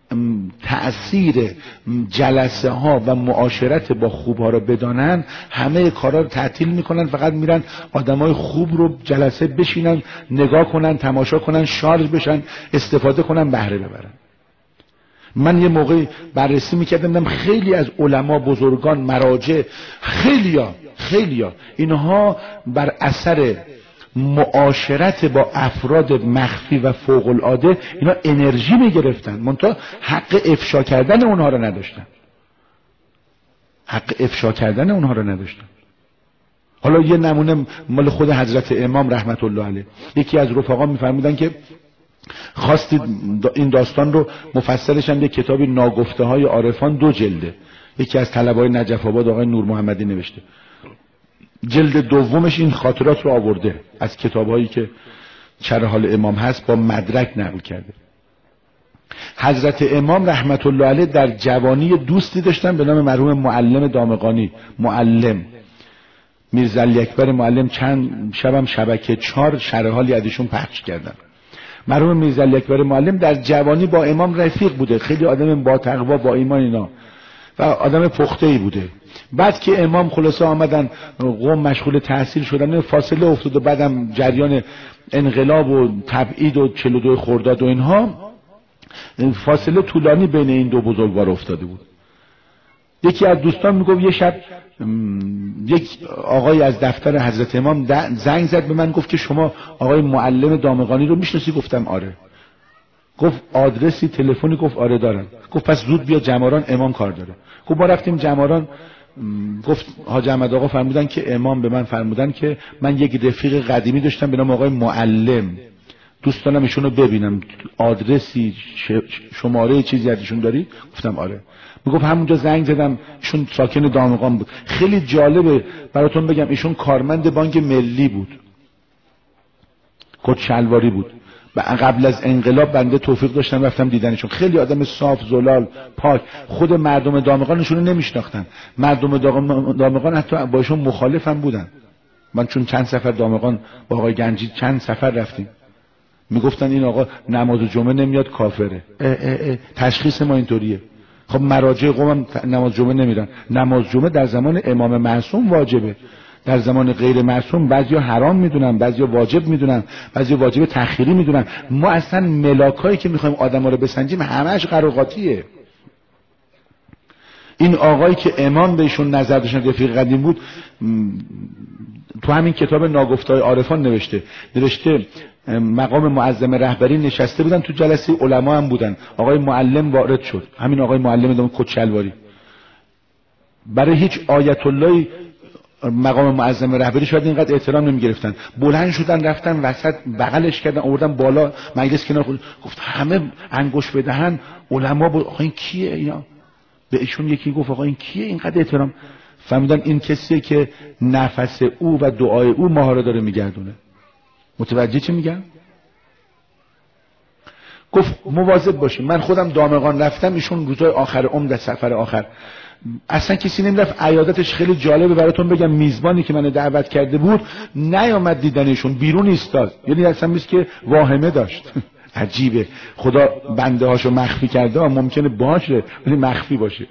تأثیر جلسه ها و معاشرت با خوب ها رو بدانن، همه کارا رو تعطیل میکنن، فقط میرن آدمای خوب رو جلسه بشینن، نگاه کنن، تماشا کنن، شارژ بشن، استفاده کنن، بهره ببرن. من یه موقعی بررسی میکردم، خیلی از علما، بزرگان، مراجع، خیلیا خیلیا اینها بر اثر معاشرت با افراد مخفی و فوق العاده اینا انرژی میگرفتن، منتها حق افشا کردن اونها رو نداشتن. حق افشا کردن اونها رو نداشتن. حالا یه نمونه مال خود حضرت امام رحمت الله علیه. یکی از رفقا میفرمودن که خواستید این داستان رو مفصلش هم یه کتابی ناگفته های عارفان، دو جلده، یکی از طلبای نجف آباد آقای نور محمدی نوشته، جلد دومش این خاطرات رو آورده از کتابایی که شرح حال امام هست، با مدرک نقل کرده. حضرت امام رحمت الله علیه در جوانی دوستی داشتن به نام مرحوم معلم دامغانی، معلم میرزا علی اکبر معلم. چند شبم شبکه چهار شرح حالی ازشون پخش کردن. مرحوم میرزا علی اکبر معلم در جوانی با امام رفیق بوده، خیلی آدم با تقوا، با ایمان اینا، و آدم پخته‌ای بوده. بعد که امام خلاصه آمدن قوم مشغول تحصیل شدن، فاصله افتاد و بعدم جریان انقلاب و تبعید و چهل و دو خرداد و اینها، فاصله طولانی بین این دو بزرگوار افتاده بود. یکی از دوستان میگفت یه شب یک آقای از دفتر حضرت امام زنگ زد به من، گفت که شما آقای معلم دامغانی رو میشناسی؟ گفتم آره. گفت آدرسی تلفنی؟ گفت آره دارم. گفت پس زود بیا جماران، امام کار داره. گفت ما رفتیم جماران. گفت حاج احمد آقا فرمودن که امام به من فرمودن که من یک رفیق قدیمی داشتم به نام آقای معلم، دوست دارم ایشونو ببینم، آدرسی شماره چیزی ازشون داری؟ گفتم آره. میگفت همونجا زنگ زدم، ایشون ساکن دامغان بود. خیلی جالبه براتون بگم، ایشون کارمند بانک ملی بود، کت شلواری بود. قبل از انقلاب بنده توفیق داشتم رفتم دیدنشون. خیلی آدم صاف زلال پاک. خود مردم دامغانشون رو نمیشناختن. مردم دامغان حتی با ایشون مخالف هم بودن. من چون چند سفر دامغان با آقای گنجی چند سفر رفتیم، میگفتن این آقا نماز جمعه نمیاد کافره. اه اه اه. تشخیص ما اینطوریه. خب مراجع قوم نماز جمعه نمیرن. نماز جمعه در زمان امام معصوم واجبه، در زمان غیر معصوم بعضیا حرام میدونن، بعضیا واجب میدونن، بعضیا واجب تأخیری میدونن. ما اصلا ملاکایی که میخوایم آدما رو بسنجیم همش قراقاتیه. این آقایی که امام بهشون نظر داشتن، رفیق قدیم بود، تو همین کتاب ناگفته‌های عارفان نوشته نوشته مقام معظم رهبری نشسته بودن تو جلسه، علما هم بودن. آقای معلم وارد شد، همین آقای معلم دام کت شلواری، برای هیچ آیت الله مقام معظم رهبری شاید اینقدر احترام نمی گرفتن. بلند شدن رفتن وسط، بغلش کردن، آوردن بالا مجلس کنار خود. گفت همه انگوش بدهن علما بود. آقا این کیه اینا؟ به ایشون یکی گفت آقا این کیه اینقدر احترام؟ فهمیدن این کسیه که نفس او و دعای او ماها رو داره میگردونه. متوجه چی میگم؟ گفت مواظب باشیم. من خودم دامغان رفتم، ایشون روزای آخر عمر، سفر آخر اصلا کسی نمیرفت. عیادتش خیلی جالبه براتون بگم. میزبانی که منو دعوت کرده بود نیامد دیدنشون، بیرون ایستاد. یعنی اصلا میگه که واهمه داشت. عجیبه، خدا بنده هاشو مخفی کرده، ممکنه باشه ولی مخفی باشه.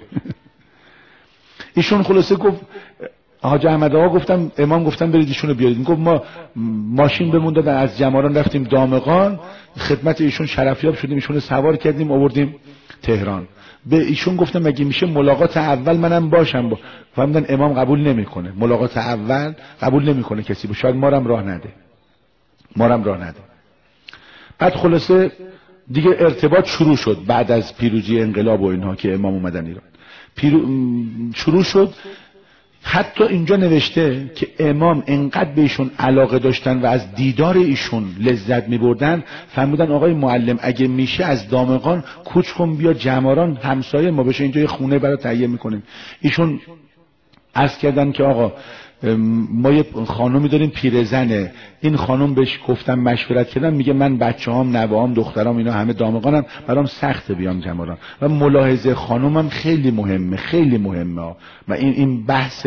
ایشون خلاصه گفت حاج احمد آقا، گفتم امام گفتم برید ایشونو بیارید. گفت ما ماشین بمون دادن، از جماران رفتیم دامغان، خدمت ایشون شرفیاب شدیم، ایشونو سوار کردیم آوردیم تهران. به ایشون گفتم مگه میشه ملاقات اول منم باشم؟ با فهمیدن امام قبول نمیکنه، ملاقات اول قبول نمیکنه کسی، با شاید مارم راه نده، مارم راه نده. بعد خلاصه دیگه ارتباط شروع شد بعد از پیروزی انقلاب و اینها که امام اومدن ایران. پیرو... شروع شد. حتی اینجا نوشته که امام انقدر به ایشون علاقه داشتن و از دیدار ایشون لذت می بردن، فهمیدن آقای معلم اگه میشه از دامغان کوچ کن بیا جماران، همسایه ما بشه، اینجا یه خونه برای تهیه میکنیم. ایشون عرض کردن که آقا ما یه خانومی داریم پیرزنه، این خانم بهش گفتم مشورت کردم، میگه من بچه‌هام، نوه‌هام، دخترام اینا همه دامغانم، برام سخته بیام جماران. و ملاحظه خانومم خیلی مهمه، خیلی مهمه و این این بحث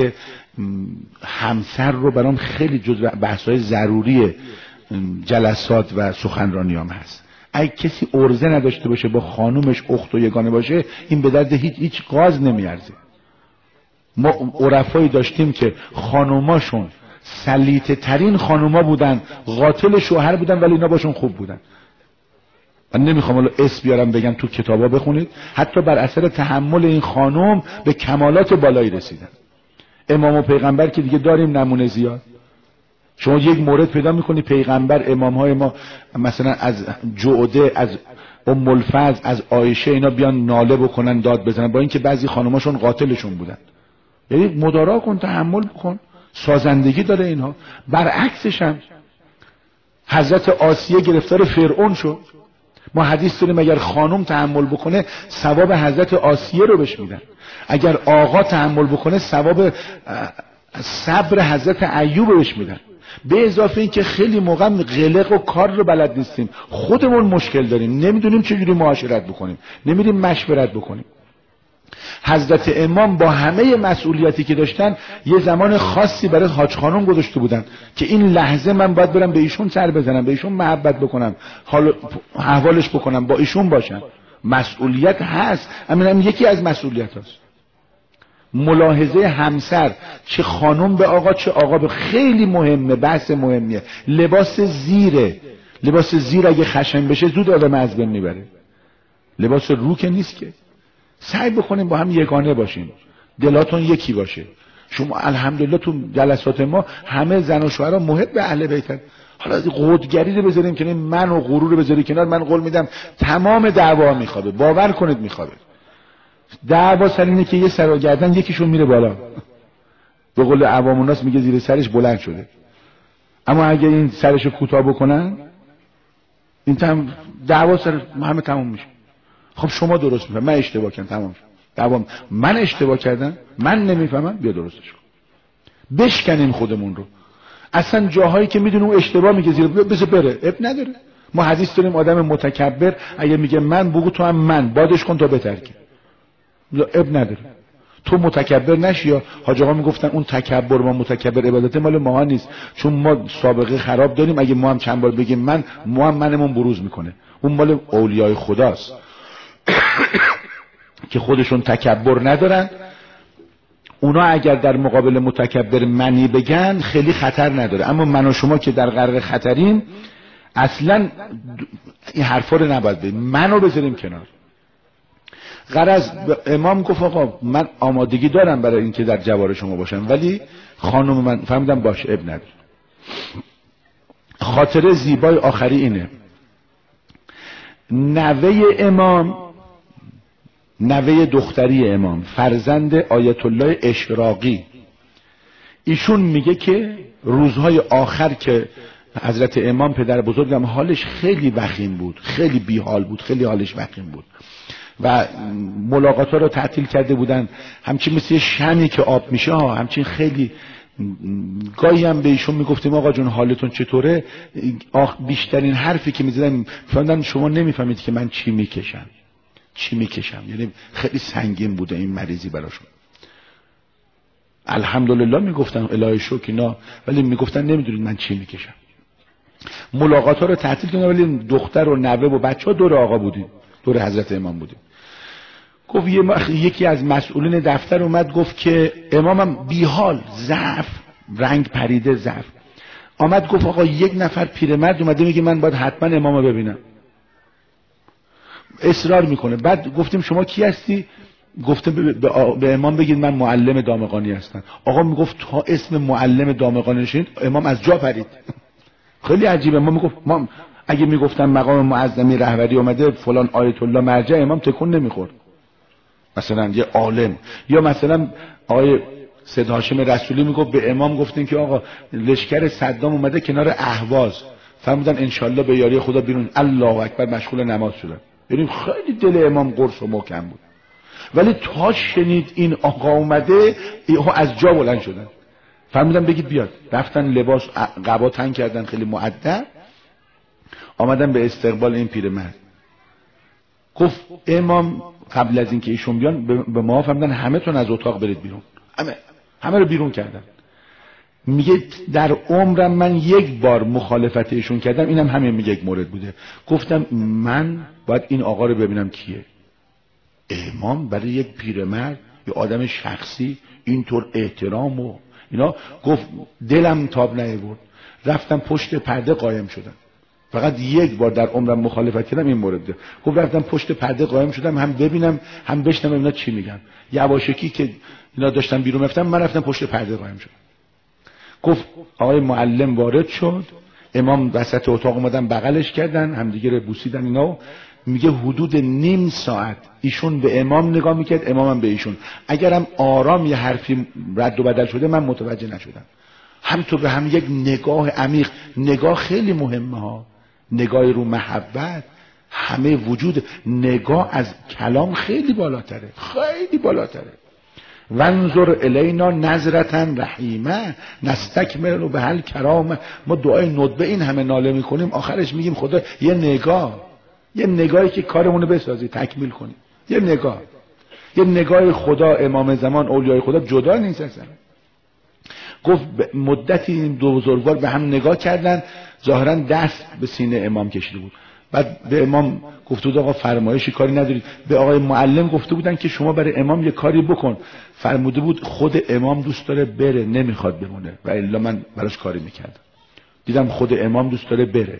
همسر رو برام خیلی جزو بحث‌های ضروری جلسات و سخنرانیام هست. اگه کسی عرضه نداشته باشه با خانومش اخت و یگانه باشه، این به درد هیچ هیچ قاز نمیارزه. ما عرفایی داشتیم که خانوماشون سلیطه ترین خانوما بودن، قاتل شوهر بودن، ولی اینا باشون خوب بودن. من نمیخوام الان اسم بیارم بگم، تو کتابا بخونید، حتی بر اثر تحمل این خانوم به کمالات بالایی رسیدن. امام و پیغمبر که دیگه داریم نمونه زیاد. شما یک مورد پیدا میکنی پیغمبر، امام های ما مثلا از جعده، از ام الفضل، از عایشه اینا بیان ناله بکنن، داد بزنن، با اینکه بعضی خانوماشون قاتلشون بودن. یعنی مدارا کن، تحمل بکن، سازندگی داره اینها. برعکسش هم حضرت آسیه گرفتار فرعون شد. ما حدیث داریم اگر خانم تحمل بکنه ثواب حضرت آسیه رو بهش میدن، اگر آقا تحمل بکنه ثواب صبر حضرت ایوب رو بهش میدن. به اضافه این که خیلی موقع قلق و کار رو بلد نیستیم، خودمون مشکل داریم، نمیدونیم چجوری معاشرت بکنیم، نمیدونیم مشورت بکنیم. حضرت امام با همه مسئولیتی که داشتن یه زمان خاصی برای حاج خانم گذاشته بودن که این لحظه من باید برم به ایشون سر بزنم، به ایشون محبت بکنم، حال احوالش بکنم، با ایشون باشم. مسئولیت هست، همین یکی از مسئولیت هست. ملاحظه همسر، چه خانم به آقا چه آقا به، خیلی مهمه، بحث مهمیه. لباس زیره، لباس زیر اگه خشن بشه زود آدم از بین میبره. لباس رو که نیست که. سعی بکنیم با هم یگانه باشیم، دلاتون یکی باشه. شما الحمدلله تو جلسات ما همه زن و شوهرها محب اهل بیتن. حالا قودگری رو بذاریم کنار، من و غرور رو بذاریم کنار، من قول میدم تمام دعوا میخوابه، باور کنید میخوابه. دعوا سر اینه که یه سر و گردن یکیشون میره بالا، به قول عوام الناس میگه زیر سرش بلند شده. اما اگه این سرشو کوتاه بکنن این تم دعوا سر همه تموم میشه. خب شما درست میفهمید، من اشتباه کردم، تمام شد. دعوا من اشتباه کردم، من نمیفهمم، بیا درستش کن. بشکنیم خودمون رو. اصلا جاهایی که میدونه اون اشتباه میگه زیر بذار بره، اب نداره. ما حدیث داریم آدم متکبر اگه میگه من بگو تو هم من بادش کن تا بترکی، اب نداره. تو متکبر نشی. یا حاج آقا میگفتن اون تکبر ما متکبر عبادت مال ما نیست، چون ما سابقه خراب داریم. اگه ما هم چند بار بگیم من، ما هم منمون بروز میکنه. اون مال اولیای خداست که خودشون تکبر ندارن. اونا اگر در مقابل متکبر منی بگن خیلی خطر نداره، اما من و شما که در قرار خطریم اصلا این حرفا رو نباید بگیم، منو بذاریم کنار. غرض امام گفت آقا من آمادگی دارم برای اینکه در جوار شما باشم، ولی خانم من فهمیدم باشه اب نداره. خاطره زیبای آخری اینه، نوه امام، نوه دختری امام، فرزند آیت الله اشراقی، ایشون میگه که روزهای آخر که حضرت امام پدر بزرگم حالش خیلی وخیم بود، خیلی بیحال بود، خیلی حالش وخیم بود و ملاقات ها رو تعطیل کرده بودن، همچین مثل شمی که آب میشه ها، همچین خیلی. گاهی هم به ایشون میگفتیم آقا جون حالتون چطوره؟ بیشترین حرفی که میزدن فهمیدن شما نمیفهمید که من چی میکشم، چی میکشم. یعنی خیلی سنگین بوده این مریضی براشون. الحمدلله میگفتن الهی شکر اینا، ولی میگفتن نمیدونید من چی میکشم. ملاقات ها رو تعطیل کردن، ولی دختر و نوه و بچه ها دور آقا بودیم، دور حضرت امام بودیم. گفت یکی از مسئولین دفتر اومد گفت که امامم بیحال، ضعف، رنگ پریده، ضعف. آمد گفت آقا یک نفر پیرمرد اومده میگه من باید حتما امامو ببینم. اصرار میکنه. بعد گفتیم شما کی هستی؟ گفته به امام بگید من معلم دامغانی هستم. آقا میگفت تا اسم معلم دامغانی نشین امام از جا پرید. خیلی عجیبه. ما میگفت ما اگه میگفتن مقام معظمی رهبری اومده فلان آیت الله مرجع، امام تکون نمیخورد. مثلا یه عالم، یا مثلا آقای سید هاشم رسولی میگفت به امام گفتین که آقا لشکر صدام اومده کنار اهواز، فرمودن انشالله به یاری خدا بیرون، الله اکبر، مشغول نماز شدن. یعنی خیلی دل امام قرص و محکم بود. ولی تا شنید این آقا اومده از جا بلند شدن، فرمودن بگید بیاد. رفتن لباس قبا تن کردن، خیلی مؤدب آمدن به استقبال این پیرمرد. گفت امام قبل از اینکه ایشون بیان به ما فرمودن همه تون از اتاق برید بیرون. همه همه رو بیرون کردن. میگه در عمرم من یک بار مخالفت ایشون کردم، اینم همین میگه یک مورد بوده. گفتم من باید این آقا رو ببینم کیه. امام برای یک پیرمرد، یه آدم شخصی، اینطور احترام و اینا. گفت دلم تاب نیاورد، رفتم پشت پرده قایم شدم. فقط یک بار در عمرم مخالفت کردم، این مورد. گفت رفتم پشت پرده قایم شدم، هم ببینم هم بشنوم اینا چی میگن. یواشکی که اینا داشتن بیرون رفتن، من رفتم پشت پرده قایم شدم. گفت آقای معلم وارد شد، امام وسط اتاق اومدن بغلش کردن، همدیگه رو بوسیدن اینا. میگه حدود نیم ساعت ایشون به امام نگاه میکرد، امامم به ایشون. اگرم آرام یه حرفی رد و بدل شده من متوجه نشدم. همینطور به هم یک نگاه عمیق. نگاه خیلی مهمه ها، نگاه رو محبت، همه وجود. نگاه از کلام خیلی بالاتره، خیلی بالاتره. وانظر الینا نظرة رحیمه نستکمل به هل کرامه. ما دعای ندبه این همه ناله میکنیم، آخرش میگیم خدا یه نگاه، یه نگاهی که کارمونو بسازی، تکمیل کنی. یه نگاه، یه نگاه خدا. امام زمان، اولیای خدا جدا نیست اصلا. گفت مدتی این دو بزرگوار به هم نگاه کردن، ظاهرا دست به سینه امام کشیده بود. بعد به امام گفته بود آقا فرمایشی کاری ندارید. به آقای معلم گفته بودن که شما برای امام یه کاری بکن. فرموده بود خود امام دوست داره بره، نمیخواد بمونه، و الا من براش کاری میکردم. دیدم خود امام دوست داره بره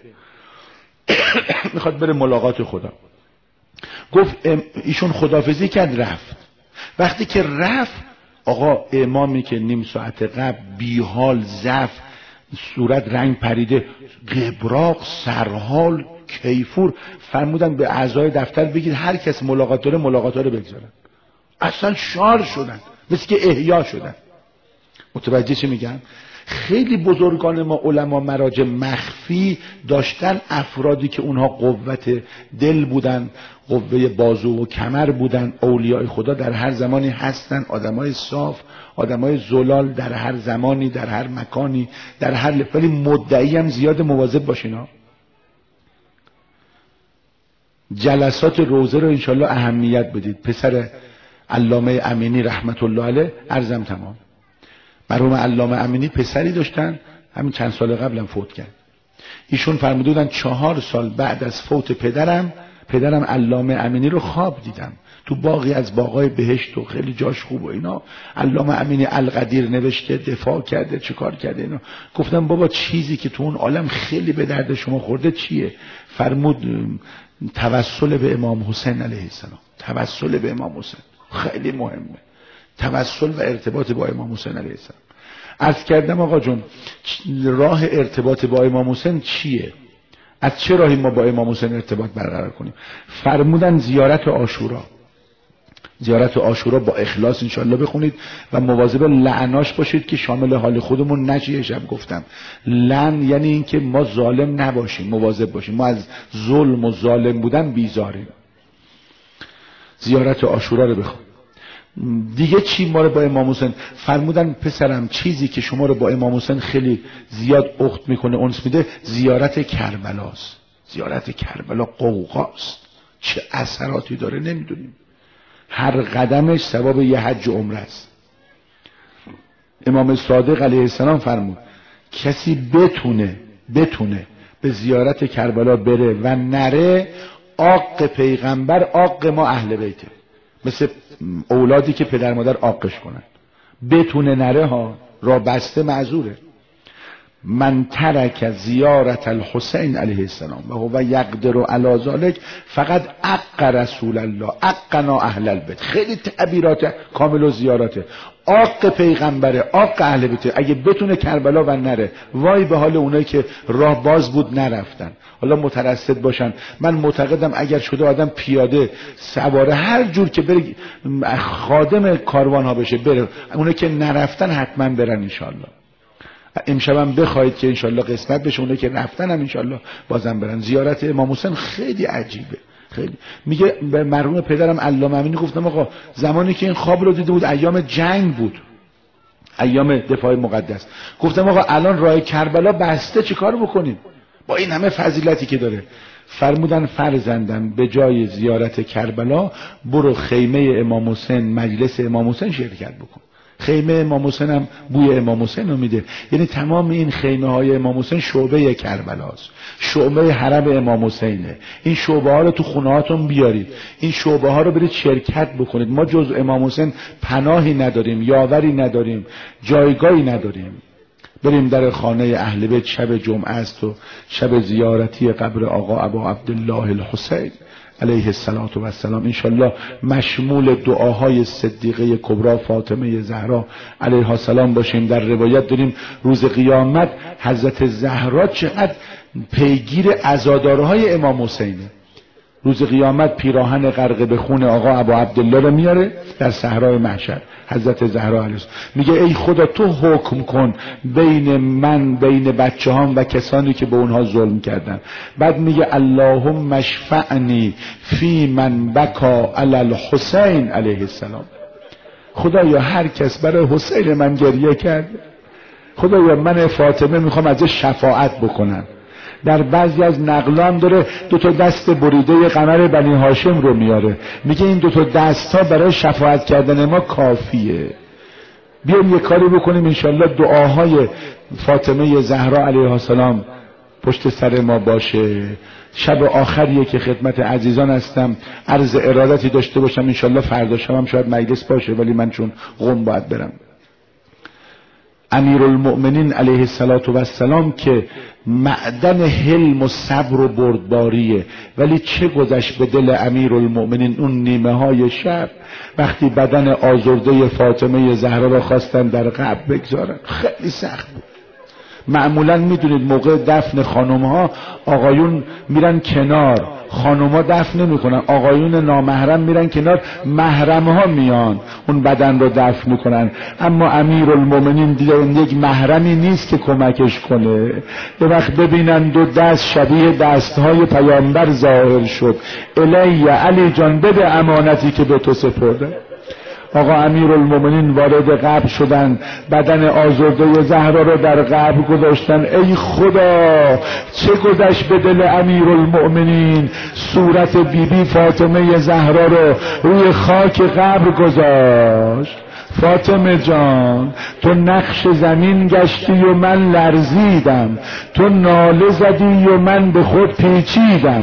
میخواد بره ملاقات خدا. گفت ایشون خداحافظی کرد، رفت. وقتی که رفت، آقا امامی که نیم ساعت قبل بیحال، ضعف، صورت رنگ پریده، قبراق، سرحال، کیفور، فرمودن به اعضای دفتر بگید هر کس ملاقات داره ملاقات رو بگذارن. اصلا شار شدن، مثل که احیا شدن. متوجه چی میگم؟ خیلی بزرگان ما علما مراجع مخفی داشتن، افرادی که اونها قوت دل بودن، قوه بازو و کمر بودن، اولیاء خدا در هر زمانی هستن، آدمای صاف، آدمای زلال در هر زمانی، در هر مکانی، در هر لب. ولی مدعی هم زیاد، مواظب باشین ها. جلسات روزه رو انشالله اهمیت بدید. پسر علامه امینی رحمت الله علیه، عرضم تمام، مرحوم علامه امینی پسری داشتن، همین چند سال قبلم فوت کرد. ایشون فرموده بودن چهار سال بعد از فوت پدرم، پدرم علامه امینی رو خواب دیدم تو باغی از باغای بهشت و خیلی جاش خوب و اینا. علامه امینی القدیر نوشته، دفاع کرده، چه کار کرده اینا. گفتم بابا چیزی که تو اون عالم خیلی به درد شما خورده چیه؟ فرمود توسل به امام حسین علیه السلام. توسل به امام حسین خیلی مهمه، توسل و ارتباط با امام حسین علیه السلام. عرض کردم آقا جون راه ارتباط با امام حسین چیه؟ از چه راهی ما با امام حسین ارتباط برقرار کنیم؟ فرمودن زیارت عاشورا. زیارت عاشورا با اخلاص انشالله بخونید و مواظب لعناش باشید که شامل حال خودمون نشه. شب گفتم لعن یعنی این که ما ظالم نباشیم، مواظب باشیم، ما از ظلم و ظالم بودن بیزاریم. زیارت عاشورا رو بخون. دیگه چی ما رو با امام حسین؟ فرمودن پسرم چیزی که شما رو با امام حسین خیلی زیاد اخت میکنه، انس میده، زیارت کربلاست. زیارت کربلا قوقاست، چه اثراتی داره نمیدونیم. هر قدمش ثواب یه حج و عمره است. امام صادق علیه السلام فرمود کسی بتونه بتونه به زیارت کربلا بره و نره، عاق پیغمبر عاق ما اهل بیته، مثل اولادی که پدر مادر عاقش کنن. بتونه نره ها، را بسته معذوره. من ترک زیارت الحسین علیه السلام و هو یقدر علی ذلک فقط عق رسول الله عقنا اهل البیت. خیلی تعبیرات کامل و زیاراته. عاق پیغمبره، عاق اهل بیت. اگه بتونه کربلا و نره، وای به حال اونایی که راه باز بود نرفتن. حالا مترصد باشن. من معتقدم اگر شده آدم پیاده، سواره، هر جور که بره خادم کاروان ها بشه بره. اونایی که نرفتن حتما برن انشالله. امشبم بخواید که انشالله قسمت بشه اونایی که رفتن هم انشالله بازم برن. زیارت امام حسین خیلی عجیبه. خیلی میگه به مرحوم پدرم علامه امینی گفتم آقا زمانی که این خواب رو دیده بود ایام جنگ بود، ایام دفاع مقدس. گفتم آقا الان راه کربلا بسته، چه کار بکنیم با این همه فضیلتی که داره؟ فرمودن فرزندم به جای زیارت کربلا برو خیمه امام حسین، مجلس امام حسین شرکت بکن. خیمه امام حسین هم بوی امام حسین رو میده. یعنی تمام این خیمه های امام حسین شعبه کربلاست، شعبه حرم امام حسینه. این شعبه ها رو تو خونه هاتون بیارید، این شعبه ها رو برید شرکت بکنید. ما جز امام حسین پناهی نداریم، یاوری نداریم، جایگاهی نداریم. بریم در خانه اهل بیت، شب جمعه است و شب زیارتی قبر آقا ابا عبدالله الحسین علیه السلام و السلام، انشالله مشمول دعاهای صدیقه کبرا فاطمه زهرا علیها السلام باشیم. در روایت داریم روز قیامت حضرت زهرا چقدر پیگیر عزادارهای امام حسینه. روز قیامت پیراهن غرق به خون آقا ابا عبدالله رو میاره در صحرای محشر. حضرت زهرا علیه السلام میگه ای خدا تو حکم کن بین من، بین بچه هم و کسانی که به اونها ظلم کردن. بعد میگه اللهم اشفعنی فی من بکا علی الحسین علیه السلام. خدایا هر کس برای حسین من گریه کرد، خدایا من فاطمه میخوام ازش شفاعت بکنم. در بعضی از نقلان داره دو تا دست بریده قمر بنی هاشم رو میاره، میگه این دو تا دست ها برای شفاعت کردن ما کافیه. بیایم یه کاری بکنیم انشالله دعاهای فاطمه زهرا علیها السلام پشت سر ما باشه. شب آخریه که خدمت عزیزان هستم، عرض ارادتی داشته باشم انشالله فردا شبم شاید مجلس باشه ولی من چون قم باید برم. امیرالمؤمنین علیه السلام که معدن حلم و صبر و بردباریه، ولی چه گذشت به دل امیرالمؤمنین اون نیمه های شب وقتی بدن آزرده فاطمه زهرا را خواستن در قبر بگذارن. خیلی سخت بود. معمولا میدونید موقع دفن خانم ها آقایون میرن کنار، خانم ها دفن نمی کنن، آقایون نامحرم میرن کنار، محرم ها میان اون بدن رو دفن میکنن. اما امیرالمومنین دیدن یک محرمی نیست که کمکش کنه. یه وقت ببینن دو دست شبیه دستهای پیامبر ظاهر شد، الی علی جان بده امانتی که به تو سپرده. آقا امیرالمومنین وارد قبر شدن، بدن آزرده زهرا رو در قبر گذاشتن. ای خدا چه گذشت به دل امیرالمومنین، صورت بیبی بی فاطمه زهرا رو روی خاک قبر گذاشت. فاطمه جان تو نقش زمین گشتی و من لرزیدم، تو ناله زدی و من به خود پیچیدم،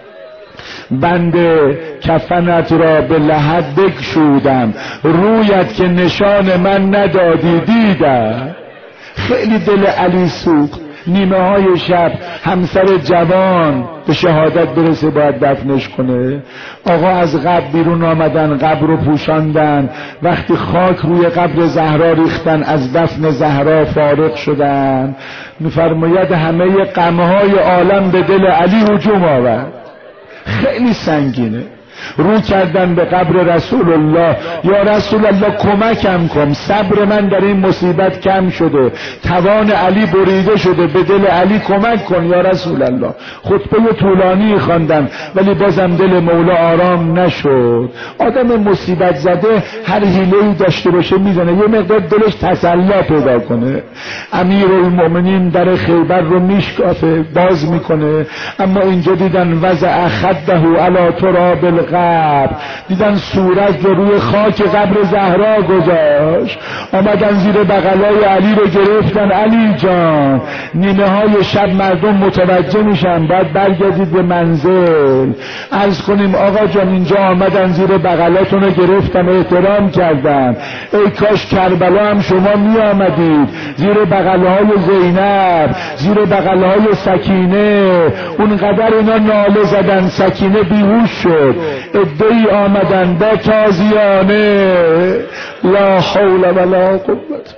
بنده کفنت را به لحد بگشودم، رویت که نشان من ندادی دیدم. خیلی دل علی سوخت. نیمه های شب همسر جوان به شهادت برسه باید دفنش کنه. آقا از قبر بیرون آمدن، قبر رو پوشاندن. وقتی خاک روی قبر زهرا ریختن از دفن زهرا فارغ شدن. میفرماید همه غمهای عالم به دل علی هجوم آورد. خیلی سنگینه. رو کردن به قبر رسول الله، یا رسول الله کمکم کن، صبر من در این مصیبت کم شده، توان علی بریده شده، به دل علی کمک کن یا رسول الله. خطبه طولانی خواندن ولی بازم دل مولا آرام نشد. آدم مصیبت زده هر حیله‌ای داشته باشه میزنه یه مقدار دلش تسلا پیدا کنه. امیرالمومنین در خیبر رو میشکافه، باز میکنه، اما اینجا دیدن وضع خده علی تراب القبر، دیدن صورت رو روی خاک قبر زهرا گذاشت. آمدن زیر بغلای علی رو گرفتن. علی جان نیمه های شب مردم متوجه میشن، بعد برگردید به منزل. عرض کنیم آقا جان اینجا آمدن زیر بغلاتون رو گرفتن، احترام کردن. ای کاش کربلا هم شما می آمدید، زیر بغلهای زینب، زیر بغلهای سکینه. اونقدر اینا ناله زدن، سکینه بیهوش شد. ادعی آمدن با تازیانه، لا حول ولا قوت.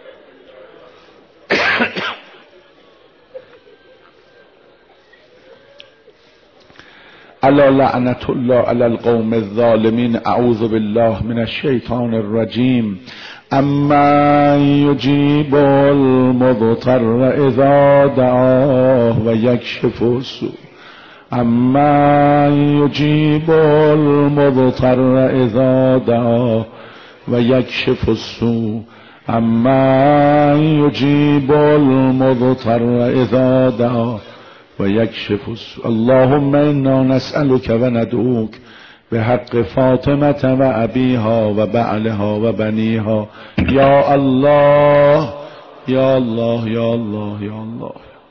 الا لعنت الله علی القوم الظالمین. اعوذ بالله من الشیطان الرجیم. اما یجیب المضطر اذا دعاه و یکشف السوء. اما یجیب المضطر اذا دعاه و یکشف السوء. اما یجیب المضطر اذا دعاه و یکشف السوء. اللهم انا نسألك و ندعوك بحق فاطمة و ابیها و بعلها و بنیها. یا الله یا الله یا الله یا الله.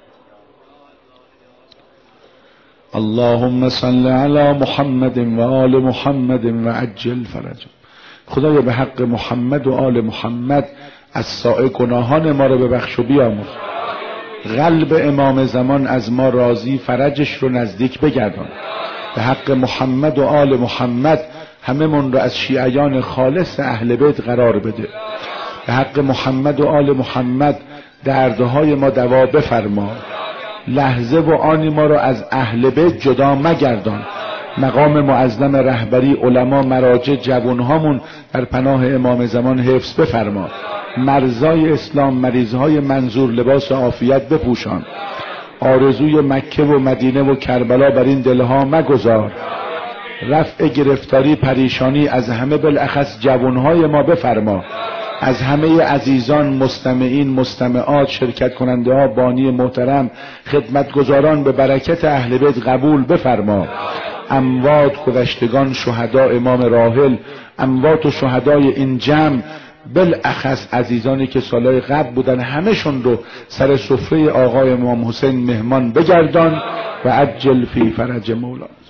اللهم صل علی محمد و آل محمد و عجل فرجهم. خدایا به حق محمد و آل محمد از سائر گناهان ما رو ببخش و بیامرز. قلب امام زمان از ما راضی، فرجش رو نزدیک بگردان. به حق محمد و آل محمد همه من رو از شیعیان خالص اهل بیت قرار بده. به حق محمد و آل محمد دردهای ما دوا بفرما. لحظه و آنی ما رو از اهل بیت جدا مگردان. مقام معظم رهبری، علما، مراجع، جوانهامون در پناه امام زمان حفظ بفرما. مرزای اسلام، مریضهای منظور لباس عافیت بپوشان. آرزوی مکه و مدینه و کربلا بر این دلها مگذار. رفع گرفتاری، پریشانی از همه بالاخص جوانهای ما بفرما. از همه عزیزان، مستمعین، مستمعات، شرکت کننده ها، بانی محترم، خدمتگزاران به برکت اهل بیت قبول بفرما. اموات، گذشتگان، شهدا، امام راحل، اموات و شهدای این جمع، بالاخص عزیزانی که سالهای قبل بودن، همه‌شون رو سر سفره آقای امام حسین مهمان بگردان و عجل فی فرج مولا.